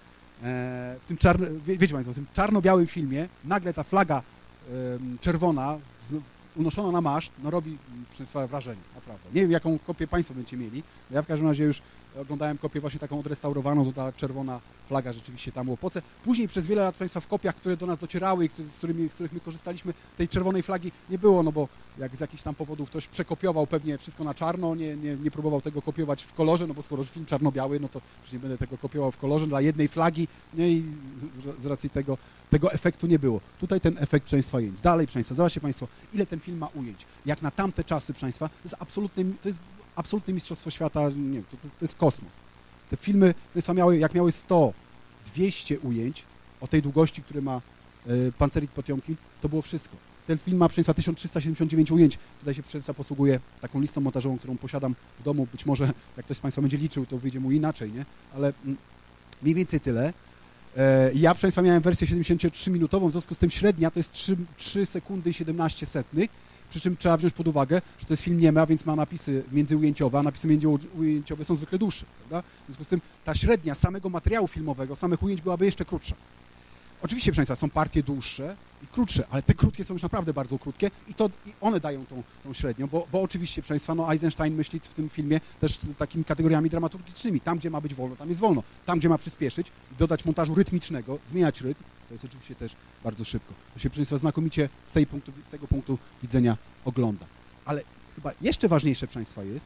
W tym czarno, wie, wiecie Państwo, w tym czarno-białym filmie nagle ta flaga um, czerwona unoszona na maszt, no robi, proszę Państwa, wrażenie, naprawdę. Nie wiem, jaką kopię Państwo będziecie mieli. Ja w każdym razie już oglądałem kopię właśnie taką odrestaurowaną, to ta czerwona flaga rzeczywiście tam było poce. Później przez wiele lat, Państwa, w kopiach, które do nas docierały i z, którymi, z których my korzystaliśmy, tej czerwonej flagi nie było, no bo jak z jakichś tam powodów ktoś przekopiował pewnie wszystko na czarno, nie, nie, nie próbował tego kopiować w kolorze, no bo skoro film czarno-biały, no to już nie będę tego kopiował w kolorze dla jednej flagi, nie, i z, z racji tego, tego efektu nie było. Tutaj ten efekt, proszę Państwa, jest. Dalej, proszę Państwa, zobaczcie Państwo, ile ten film ma ujęć. Jak na tamte czasy, proszę Państwa, to jest absolutny, to jest absolutne mistrzostwo świata, nie wiem, to, to, to jest kosmos. Te filmy, proszę Państwa, miały, jak miały sto, dwieście ujęć o tej długości, które ma y, Pancernik Potiomkin, to było wszystko. Ten film ma, proszę Państwa, tysiąc trzysta siedemdziesiąt dziewięć ujęć. Tutaj się, proszę Państwa, posługuję taką listą montażową, którą posiadam w domu. Być może, jak ktoś z Państwa będzie liczył, to wyjdzie mu inaczej, nie? Ale mm, mniej więcej tyle. E, ja, proszę Państwa, miałem wersję siedemdziesięciotrzyminutową, w związku z tym średnia to jest trzy, trzy sekundy i siedemnaście setnych. Przy czym trzeba wziąć pod uwagę, że to jest film niemy, a więc ma napisy międzyujęciowe, a napisy międzyujęciowe są zwykle dłuższe, prawda? W związku z tym ta średnia samego materiału filmowego, samych ujęć byłaby jeszcze krótsza. Oczywiście, proszę Państwa, są partie dłuższe i krótsze, ale te krótkie są już naprawdę bardzo krótkie i to i one dają tą, tą średnią, bo, bo oczywiście, proszę Państwa, no Eisenstein myśli w tym filmie też takimi kategoriami dramaturgicznymi. Tam, gdzie ma być wolno, tam jest wolno. Tam, gdzie ma przyspieszyć, dodać montażu rytmicznego, zmieniać rytm, to jest oczywiście też bardzo szybko. To się, proszę Państwa, znakomicie z, tej punktu, z tego punktu widzenia ogląda. Ale chyba jeszcze ważniejsze, proszę Państwa, jest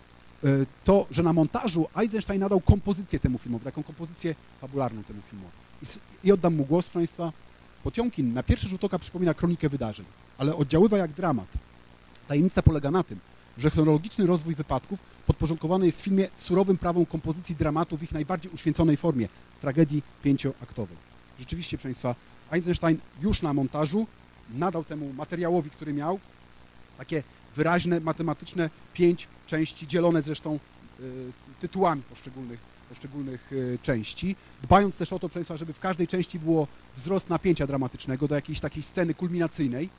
to, że na montażu Eisenstein nadał kompozycję temu filmowi, taką kompozycję fabularną temu filmowi. I, i oddam mu głos, proszę Państwa. Potiomkin na pierwszy rzut oka przypomina kronikę wydarzeń, ale oddziaływa jak dramat. Tajemnica polega na tym, że chronologiczny rozwój wypadków podporządkowany jest w filmie surowym prawom kompozycji dramatu w ich najbardziej uświęconej formie, tragedii pięcioaktowej. Rzeczywiście, proszę Państwa, Eisenstein już na montażu nadał temu materiałowi, który miał, takie wyraźne, matematyczne pięć części, dzielone zresztą y, tytułami poszczególnych, poszczególnych y, części, dbając też o to, proszę Państwa, żeby w każdej części było wzrost napięcia dramatycznego do jakiejś takiej sceny kulminacyjnej.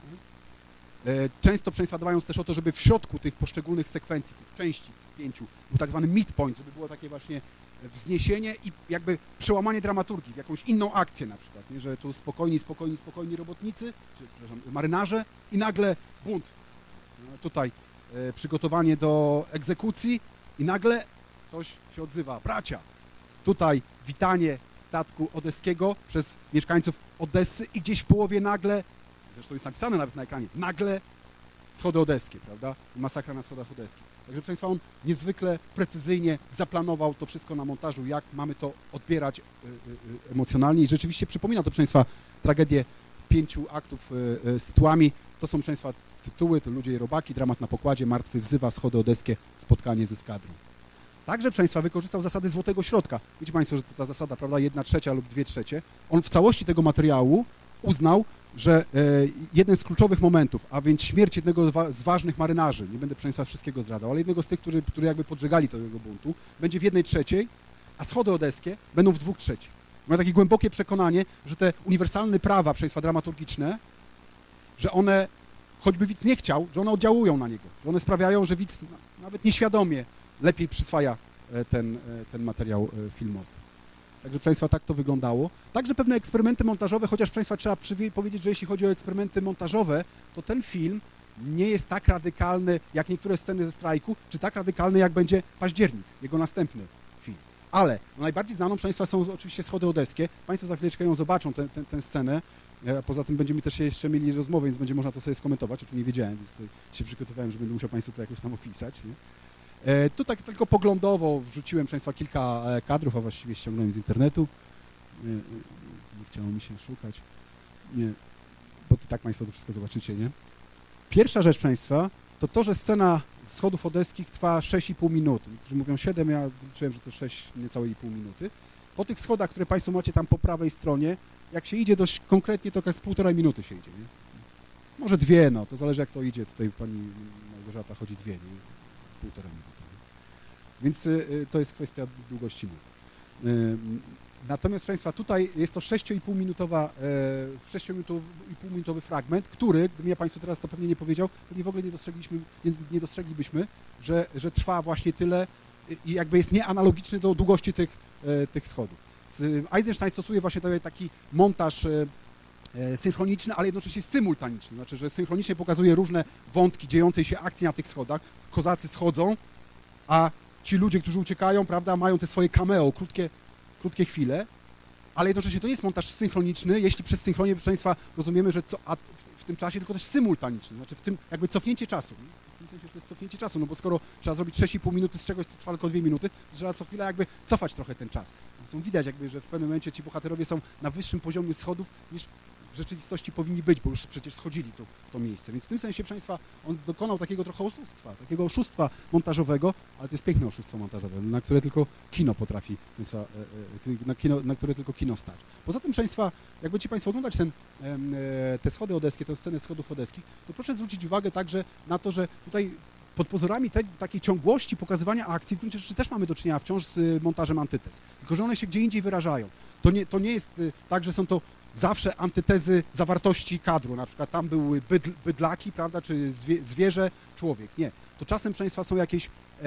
Y, często, proszę Państwa, dbając też o to, żeby w środku tych poszczególnych sekwencji, tych części pięciu, był tak zwany midpoint, żeby było takie właśnie wzniesienie i jakby przełamanie dramaturgii w jakąś inną akcję na przykład, nie? Że tu spokojni, spokojni, spokojni robotnicy, czy, przepraszam, marynarze i nagle bunt. Tutaj e, przygotowanie do egzekucji i nagle ktoś się odzywa. Bracia! Tutaj witanie statku odeskiego przez mieszkańców Odessy i gdzieś w połowie nagle zresztą jest napisane nawet na ekranie, nagle schody odeskie, prawda? Masakra na schodach odeskich. Także, proszę Państwa, on niezwykle precyzyjnie zaplanował to wszystko na montażu, jak mamy to odbierać y, y, emocjonalnie i rzeczywiście przypomina to, proszę Państwa, tragedię pięciu aktów y, y, z tytułami. To są, proszę Państwa, tytuły, to Ludzie i robaki, dramat na pokładzie, martwy wzywa, schody odeskie, spotkanie z eskadrą. Także, proszę Państwa, wykorzystał zasady złotego środka. Wiecie Państwo, że to ta zasada, prawda, jedna trzecia lub dwie trzecie. On w całości tego materiału uznał, że e, jeden z kluczowych momentów, a więc śmierć jednego z ważnych marynarzy, nie będę, proszę Państwa, wszystkiego zdradzał, ale jednego z tych, którzy, którzy jakby podżegali tego buntu, będzie w jednej trzeciej, a schody odeskie będą w dwóch trzecich. Ma takie głębokie przekonanie, że te uniwersalne prawa, proszę Państwa, dramaturgiczne, że one, choćby widz nie chciał, że one oddziałują na niego, że one sprawiają, że widz nawet nieświadomie lepiej przyswaja ten, ten materiał filmowy. Także, proszę Państwa, tak to wyglądało. Także pewne eksperymenty montażowe, chociaż, proszę Państwa, trzeba powiedzieć, że jeśli chodzi o eksperymenty montażowe, to ten film nie jest tak radykalny jak niektóre sceny ze strajku, czy tak radykalny jak będzie Październik, jego następny film. Ale no, najbardziej znaną, proszę Państwa, są oczywiście schody odeskie. Państwo za chwileczkę ją zobaczą, tę, tę, tę scenę. Ja, poza tym będziemy też jeszcze mieli rozmowę, więc będzie można to sobie skomentować, o czym nie wiedziałem, więc się przygotowałem, że będę musiał Państwu to jakoś tam opisać. Nie? E, tu tak tylko poglądowo wrzuciłem, proszę Państwa, kilka kadrów, a właściwie ściągnąłem z internetu. Nie, nie chciało mi się szukać, nie, bo to tak Państwo to wszystko zobaczycie, nie? Pierwsza rzecz, proszę Państwa, to to, że scena schodów odeskich trwa sześć i pół minuty. Niektórzy mówią siedem, ja liczyłem, że to sześć, niecałe i pół minuty. Po tych schodach, które Państwo macie tam po prawej stronie, jak się idzie dość konkretnie, to z półtorej minuty się idzie, nie? Może dwie, no, to zależy jak to idzie. Tutaj pani Małgorzata chodzi dwie, nie? Półtorej minuty. Więc y, to jest kwestia długości nóg. Y, natomiast, proszę Państwa, tutaj jest to sześć i pół minutowa, y, sześć i pół minutowy fragment, który, gdybym ja Państwu teraz to pewnie nie powiedział, pewnie w ogóle nie dostrzegliśmy, nie, nie dostrzeglibyśmy, że, że trwa właśnie tyle i jakby jest nieanalogiczny do długości tych, y, tych schodów. Eisenstein stosuje właśnie taki montaż y, synchroniczny, ale jednocześnie symultaniczny. Znaczy, że synchronicznie pokazuje różne wątki dziejącej się akcji na tych schodach. Kozacy schodzą, a ci ludzie, którzy uciekają, prawda, mają te swoje cameo, krótkie, krótkie chwile, ale jednocześnie to nie jest montaż synchroniczny, jeśli przez synchronię, proszę Państwa, rozumiemy, że co, a w, w tym czasie tylko też symultaniczny, znaczy w tym jakby cofnięcie czasu. W tym sensie, że to jest cofnięcie czasu, no bo skoro trzeba zrobić sześć i pół minuty z czegoś, co trwa tylko dwie minuty, to trzeba co chwilę jakby cofać trochę ten czas. Zresztą widać jakby, że w pewnym momencie ci bohaterowie są na wyższym poziomie schodów niż w rzeczywistości powinni być, bo już przecież schodzili tu w to miejsce. Więc w tym sensie, proszę Państwa, on dokonał takiego trochę oszustwa, takiego oszustwa montażowego, ale to jest piękne oszustwo montażowe, na które tylko kino potrafi, Państwa, na, kino, na które tylko kino stać. Poza tym, proszę Państwa, jak będziecie Państwo oglądać ten, te schody odeskie, tę scenę schodów odeskich, to proszę zwrócić uwagę także na to, że tutaj pod pozorami tej, takiej ciągłości pokazywania akcji w gruncie rzeczy też mamy do czynienia wciąż z montażem antytez, tylko że one się gdzie indziej wyrażają. To nie, to nie jest tak, że są to zawsze antytezy zawartości kadru, na przykład tam były bydl, bydlaki, prawda, czy zwie, zwierzę, człowiek. Nie. To czasem, proszę Państwa, są jakieś e,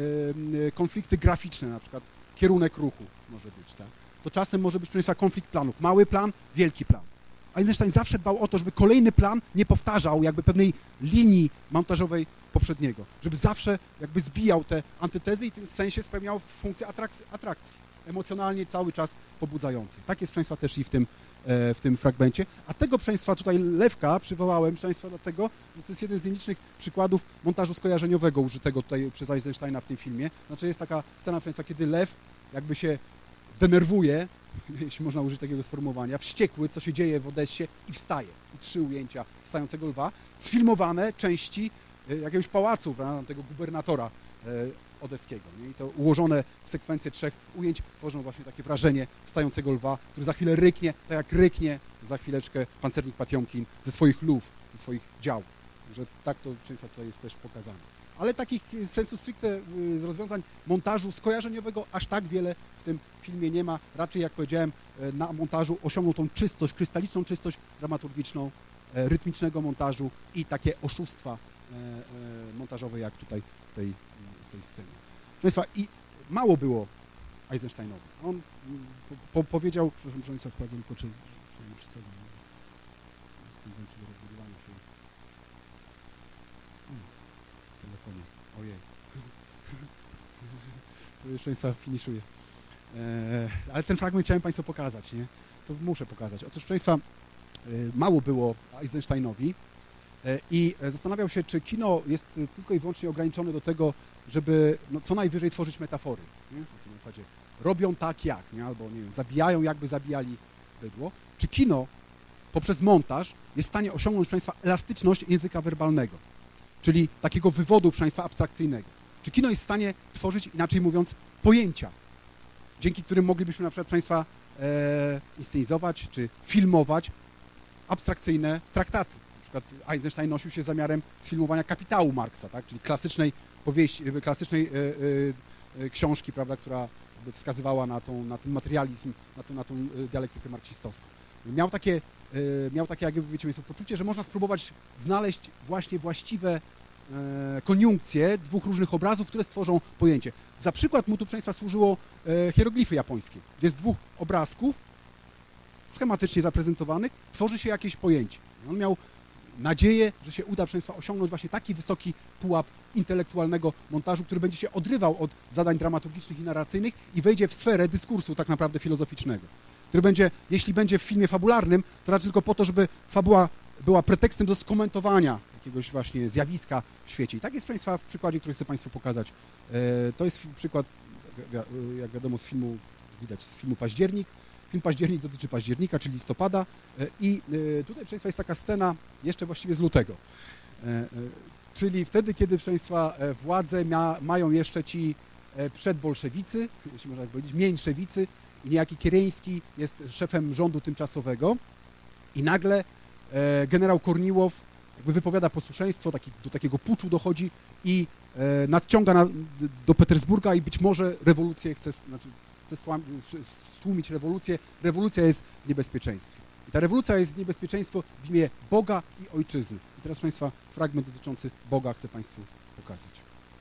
e, konflikty graficzne, na przykład kierunek ruchu może być, tak. To czasem może być, proszę Państwa, konflikt planów. Mały plan, wielki plan. Eisenstein zawsze dbał o to, żeby kolejny plan nie powtarzał jakby pewnej linii montażowej poprzedniego, żeby zawsze jakby zbijał te antytezy i w tym sensie spełniał funkcję atrakcji, atrakcji emocjonalnie cały czas pobudzającej. Tak jest, proszę Państwa, też i w tym, e, w tym fragmencie. A tego, proszę Państwa, tutaj Lewka przywołałem, proszę Państwa, dlatego, że to jest jeden z nielicznych przykładów montażu skojarzeniowego użytego tutaj przez Eisensteina w tym filmie. Znaczy jest taka scena, proszę Państwa, kiedy lew jakby się denerwuje, jeśli można użyć takiego sformułowania, wściekły, co się dzieje w Odessie i wstaje. I trzy ujęcia wstającego lwa, sfilmowane części e, jakiegoś pałacu, prawda, tego gubernatora e, odeskiego. Nie? I to ułożone w sekwencję trzech ujęć tworzą właśnie takie wrażenie wstającego lwa, który za chwilę ryknie, tak jak ryknie za chwileczkę pancernik Patiomkin ze swoich lów, ze swoich dział. Także tak to, proszę Państwa, tutaj jest też pokazane. Ale takich sensu stricte z rozwiązań montażu skojarzeniowego aż tak wiele w tym filmie nie ma. Raczej, jak powiedziałem, na montażu osiągnął tą czystość, krystaliczną czystość dramaturgiczną, rytmicznego montażu i takie oszustwa montażowe, jak tutaj w tej w tej scenie. Proszę Państwa, i mało było Eisensteinowi. On po, po, powiedział, przepraszam, proszę Państwa, sprawdzę tylko, czy, czy nie przesadzam. Jest tendencja do rozbudowania się. W telefonie. Ojej. To już, proszę Państwa, finiszuję. Eee, ale ten fragment chciałem Państwu pokazać, nie? To muszę pokazać. Otóż, proszę Państwa, mało było Eisensteinowi i zastanawiał się, czy kino jest tylko i wyłącznie ograniczone do tego, żeby no, co najwyżej tworzyć metafory. Nie? W zasadzie robią tak jak, nie? Albo nie wiem, zabijają jakby zabijali bydło. Czy kino poprzez montaż jest w stanie osiągnąć, proszę Państwa, elastyczność języka werbalnego, czyli takiego wywodu, proszę Państwa, abstrakcyjnego. Czy kino jest w stanie tworzyć, inaczej mówiąc, pojęcia, dzięki którym moglibyśmy na przykład, proszę Państwa, e, inscenizować czy filmować abstrakcyjne traktaty. Na przykład Eisenstein nosił się zamiarem sfilmowania Kapitału Marksa, tak? Czyli klasycznej powieści, klasycznej e, e, książki, prawda, która wskazywała na, tą, na ten materializm, na, tą, na tą dialektykę marksistowską. Miał takie, e, miał takie, jak wiecie Państwo, poczucie, że można spróbować znaleźć właśnie właściwe e, koniunkcje dwóch różnych obrazów, które stworzą pojęcie. Za przykład mu tu, proszę Państwa, służyło e, hieroglify japońskie, gdzie z dwóch obrazków schematycznie zaprezentowanych tworzy się jakieś pojęcie. On miał nadzieję, że się uda, proszę Państwa, osiągnąć właśnie taki wysoki pułap intelektualnego montażu, który będzie się odrywał od zadań dramaturgicznych i narracyjnych i wejdzie w sferę dyskursu tak naprawdę filozoficznego, który będzie, jeśli będzie w filmie fabularnym, to raczej tylko po to, żeby fabuła była pretekstem do skomentowania jakiegoś właśnie zjawiska w świecie. I tak jest, proszę Państwa, w przykładzie, który chcę Państwu pokazać. To jest przykład, jak wiadomo, z filmu, widać z filmu Październik. Film Październik dotyczy października, czyli listopada i tutaj, proszę Państwa, jest taka scena jeszcze właściwie z lutego, czyli wtedy, kiedy, proszę Państwa, władze mia, mają jeszcze ci przedbolszewicy, jeśli można tak powiedzieć, mniejszewicy i niejaki Kiereński jest szefem rządu tymczasowego i nagle generał Korniłow jakby wypowiada posłuszeństwo, taki, do takiego puczu dochodzi i nadciąga na, do Petersburga i być może rewolucję chce, znaczy, chce stłumić rewolucję. Rewolucja jest w niebezpieczeństwie. I ta rewolucja jest niebezpieczeństwo w imię Boga i Ojczyzny. I teraz, proszę Państwa, fragment dotyczący Boga chcę Państwu pokazać.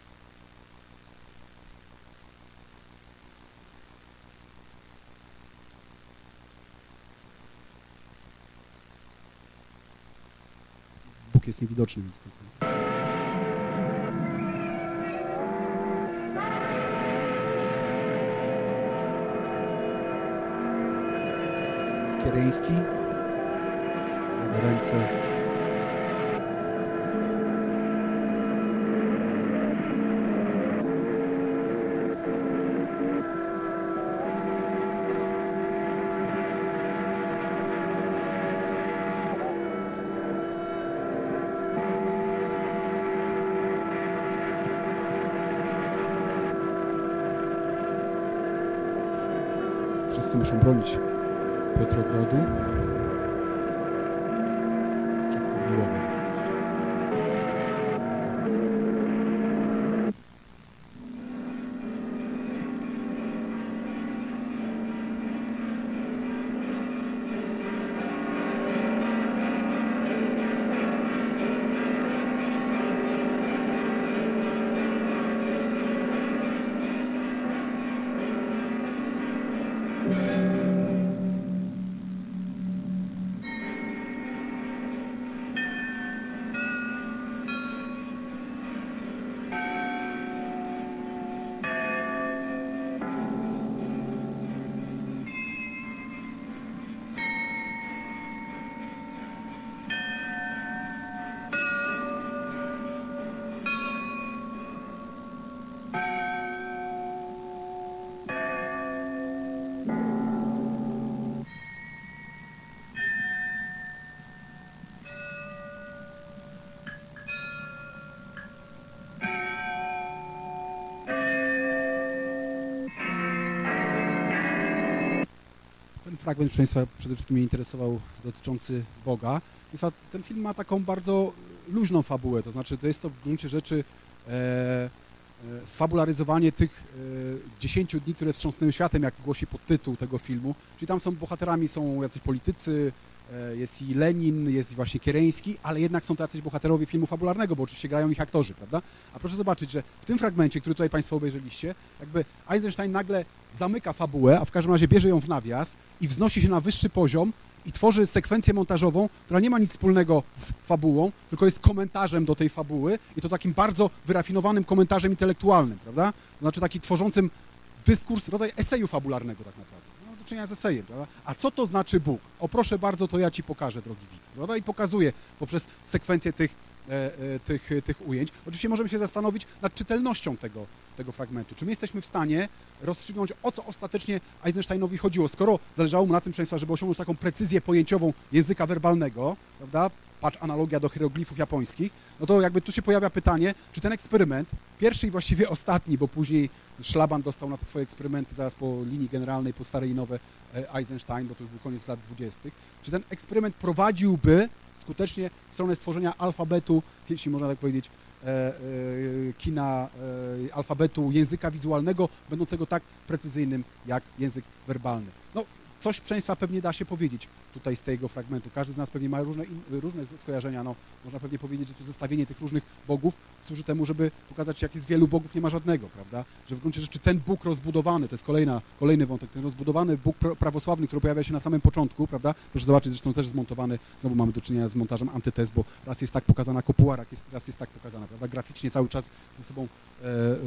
Bóg jest niewidoczny, więc to... Kiereński, jego ręce. Wszyscy muszą bronić Piotrogrodu, przed Korniłowem oczywiście. Fragment, proszę Państwa, przede wszystkim mnie interesował, dotyczący Boga. Ten film ma taką bardzo luźną fabułę, to znaczy to jest to w gruncie rzeczy e, e, sfabularyzowanie tych e, dziesięciu dni, które wstrząsnęły światem, jak głosi podtytuł tego filmu. Czyli tam są bohaterami, są jacyś politycy, e, jest i Lenin, jest i właśnie Kiereński, ale jednak są to jacyś bohaterowie filmu fabularnego, bo oczywiście grają ich aktorzy, prawda? A proszę zobaczyć, że w tym fragmencie, który tutaj Państwo obejrzeliście, jakby Eisenstein nagle zamyka fabułę, a w każdym razie bierze ją w nawias i wznosi się na wyższy poziom i tworzy sekwencję montażową, która nie ma nic wspólnego z fabułą, tylko jest komentarzem do tej fabuły i to takim bardzo wyrafinowanym komentarzem intelektualnym, prawda? To znaczy taki tworzącym dyskurs, rodzaj eseju fabularnego tak naprawdę. No, czynienia z esejem, prawda? A co to znaczy Bóg? O proszę bardzo, to ja ci pokażę, drogi widzu, prawda? I pokazuję poprzez sekwencję tych, e, e, tych, tych ujęć. Oczywiście możemy się zastanowić nad czytelnością tego, tego fragmentu. Czy my jesteśmy w stanie rozstrzygnąć, o co ostatecznie Eisensteinowi chodziło, skoro zależało mu na tym, proszę Państwa, żeby osiągnąć taką precyzję pojęciową języka werbalnego, prawda? Patrz, analogia do hieroglifów japońskich, no to jakby tu się pojawia pytanie, czy ten eksperyment, pierwszy i właściwie ostatni, bo później Szlaban dostał na te swoje eksperymenty zaraz po linii generalnej, po starej i nowe Eisenstein, bo to już był koniec lat dwudziestych, czy ten eksperyment prowadziłby skutecznie w stronę stworzenia alfabetu, jeśli można tak powiedzieć, e, e, kina, e, alfabetu języka wizualnego, będącego tak precyzyjnym jak język werbalny. No, coś, proszę Państwa, pewnie da się powiedzieć tutaj z tego fragmentu. Każdy z nas pewnie ma różne, różne skojarzenia. No, można pewnie powiedzieć, że tu zestawienie tych różnych bogów służy temu, żeby pokazać, jak jest wielu bogów, nie ma żadnego, prawda? Że w gruncie rzeczy ten Bóg rozbudowany, to jest kolejna, kolejny wątek, ten rozbudowany Bóg prawosławny, który pojawia się na samym początku, prawda? Proszę zobaczyć, zresztą też zmontowany, znowu mamy do czynienia z montażem antytez, bo raz jest tak pokazana kopuła, raz jest tak pokazana, prawda? Graficznie cały czas ze sobą e, e, e,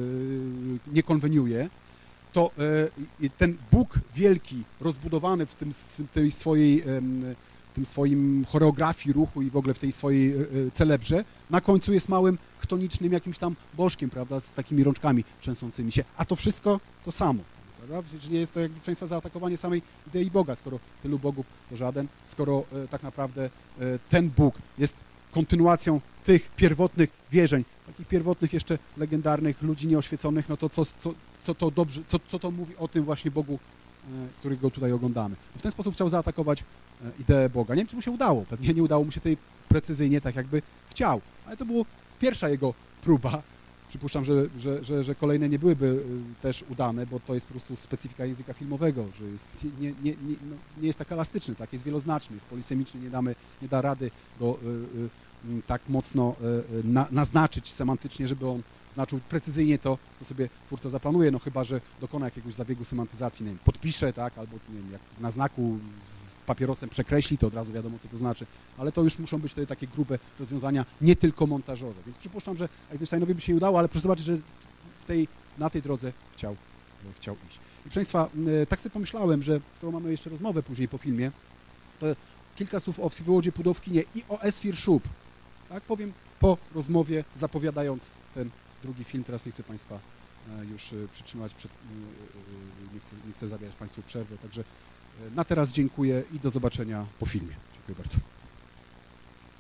nie konweniuje. To e, ten Bóg wielki, rozbudowany w tym, tej swojej, w tym swoim choreografii ruchu i w ogóle w tej swojej e, celebrze, na końcu jest małym, chtonicznym jakimś tam bożkiem, prawda, z takimi rączkami trzęsącymi się, a to wszystko to samo, prawda? Przecież nie jest to jakby Państwa zaatakowanie samej idei Boga, skoro tylu bogów to żaden, skoro e, tak naprawdę e, ten Bóg jest kontynuacją tych pierwotnych wierzeń, takich pierwotnych jeszcze legendarnych ludzi nieoświeconych, no to co, co, co to dobrze, co, co to mówi o tym właśnie Bogu, e, którego tutaj oglądamy. W ten sposób chciał zaatakować e, ideę Boga. Nie wiem, czy mu się udało, pewnie nie udało mu się tej precyzyjnie, tak jakby chciał, ale to była pierwsza jego próba. Przypuszczam, że, że, że, że kolejne nie byłyby też udane, bo to jest po prostu specyfika języka filmowego, że jest, nie, nie, nie, no, nie jest tak elastyczny, tak, jest wieloznaczny, jest polisemiczny, nie, damy, nie da rady go y, y, tak mocno y, na, naznaczyć semantycznie, żeby on znaczył precyzyjnie to, co sobie twórca zaplanuje, no chyba że dokona jakiegoś zabiegu semantyzacji, nie wiem, podpisze, tak, albo nie wiem, jak na znaku z papierosem przekreśli, to od razu wiadomo, co to znaczy, ale to już muszą być wtedy takie grube rozwiązania, nie tylko montażowe, więc przypuszczam, że Eisensteinowi by się nie udało, ale proszę zobaczyć, że w tej, na tej drodze chciał, chciał iść. I proszę Państwa, tak sobie pomyślałem, że skoro mamy jeszcze rozmowę później po filmie, to kilka słów o Всеволоdzie Pudowkinie i o Esfir Szub, tak powiem po rozmowie, zapowiadając ten drugi film. Teraz nie chcę Państwa już przytrzymać, przed, nie, chcę, nie chcę zabierać Państwu przerwy, także na teraz dziękuję i do zobaczenia po filmie. Dziękuję bardzo.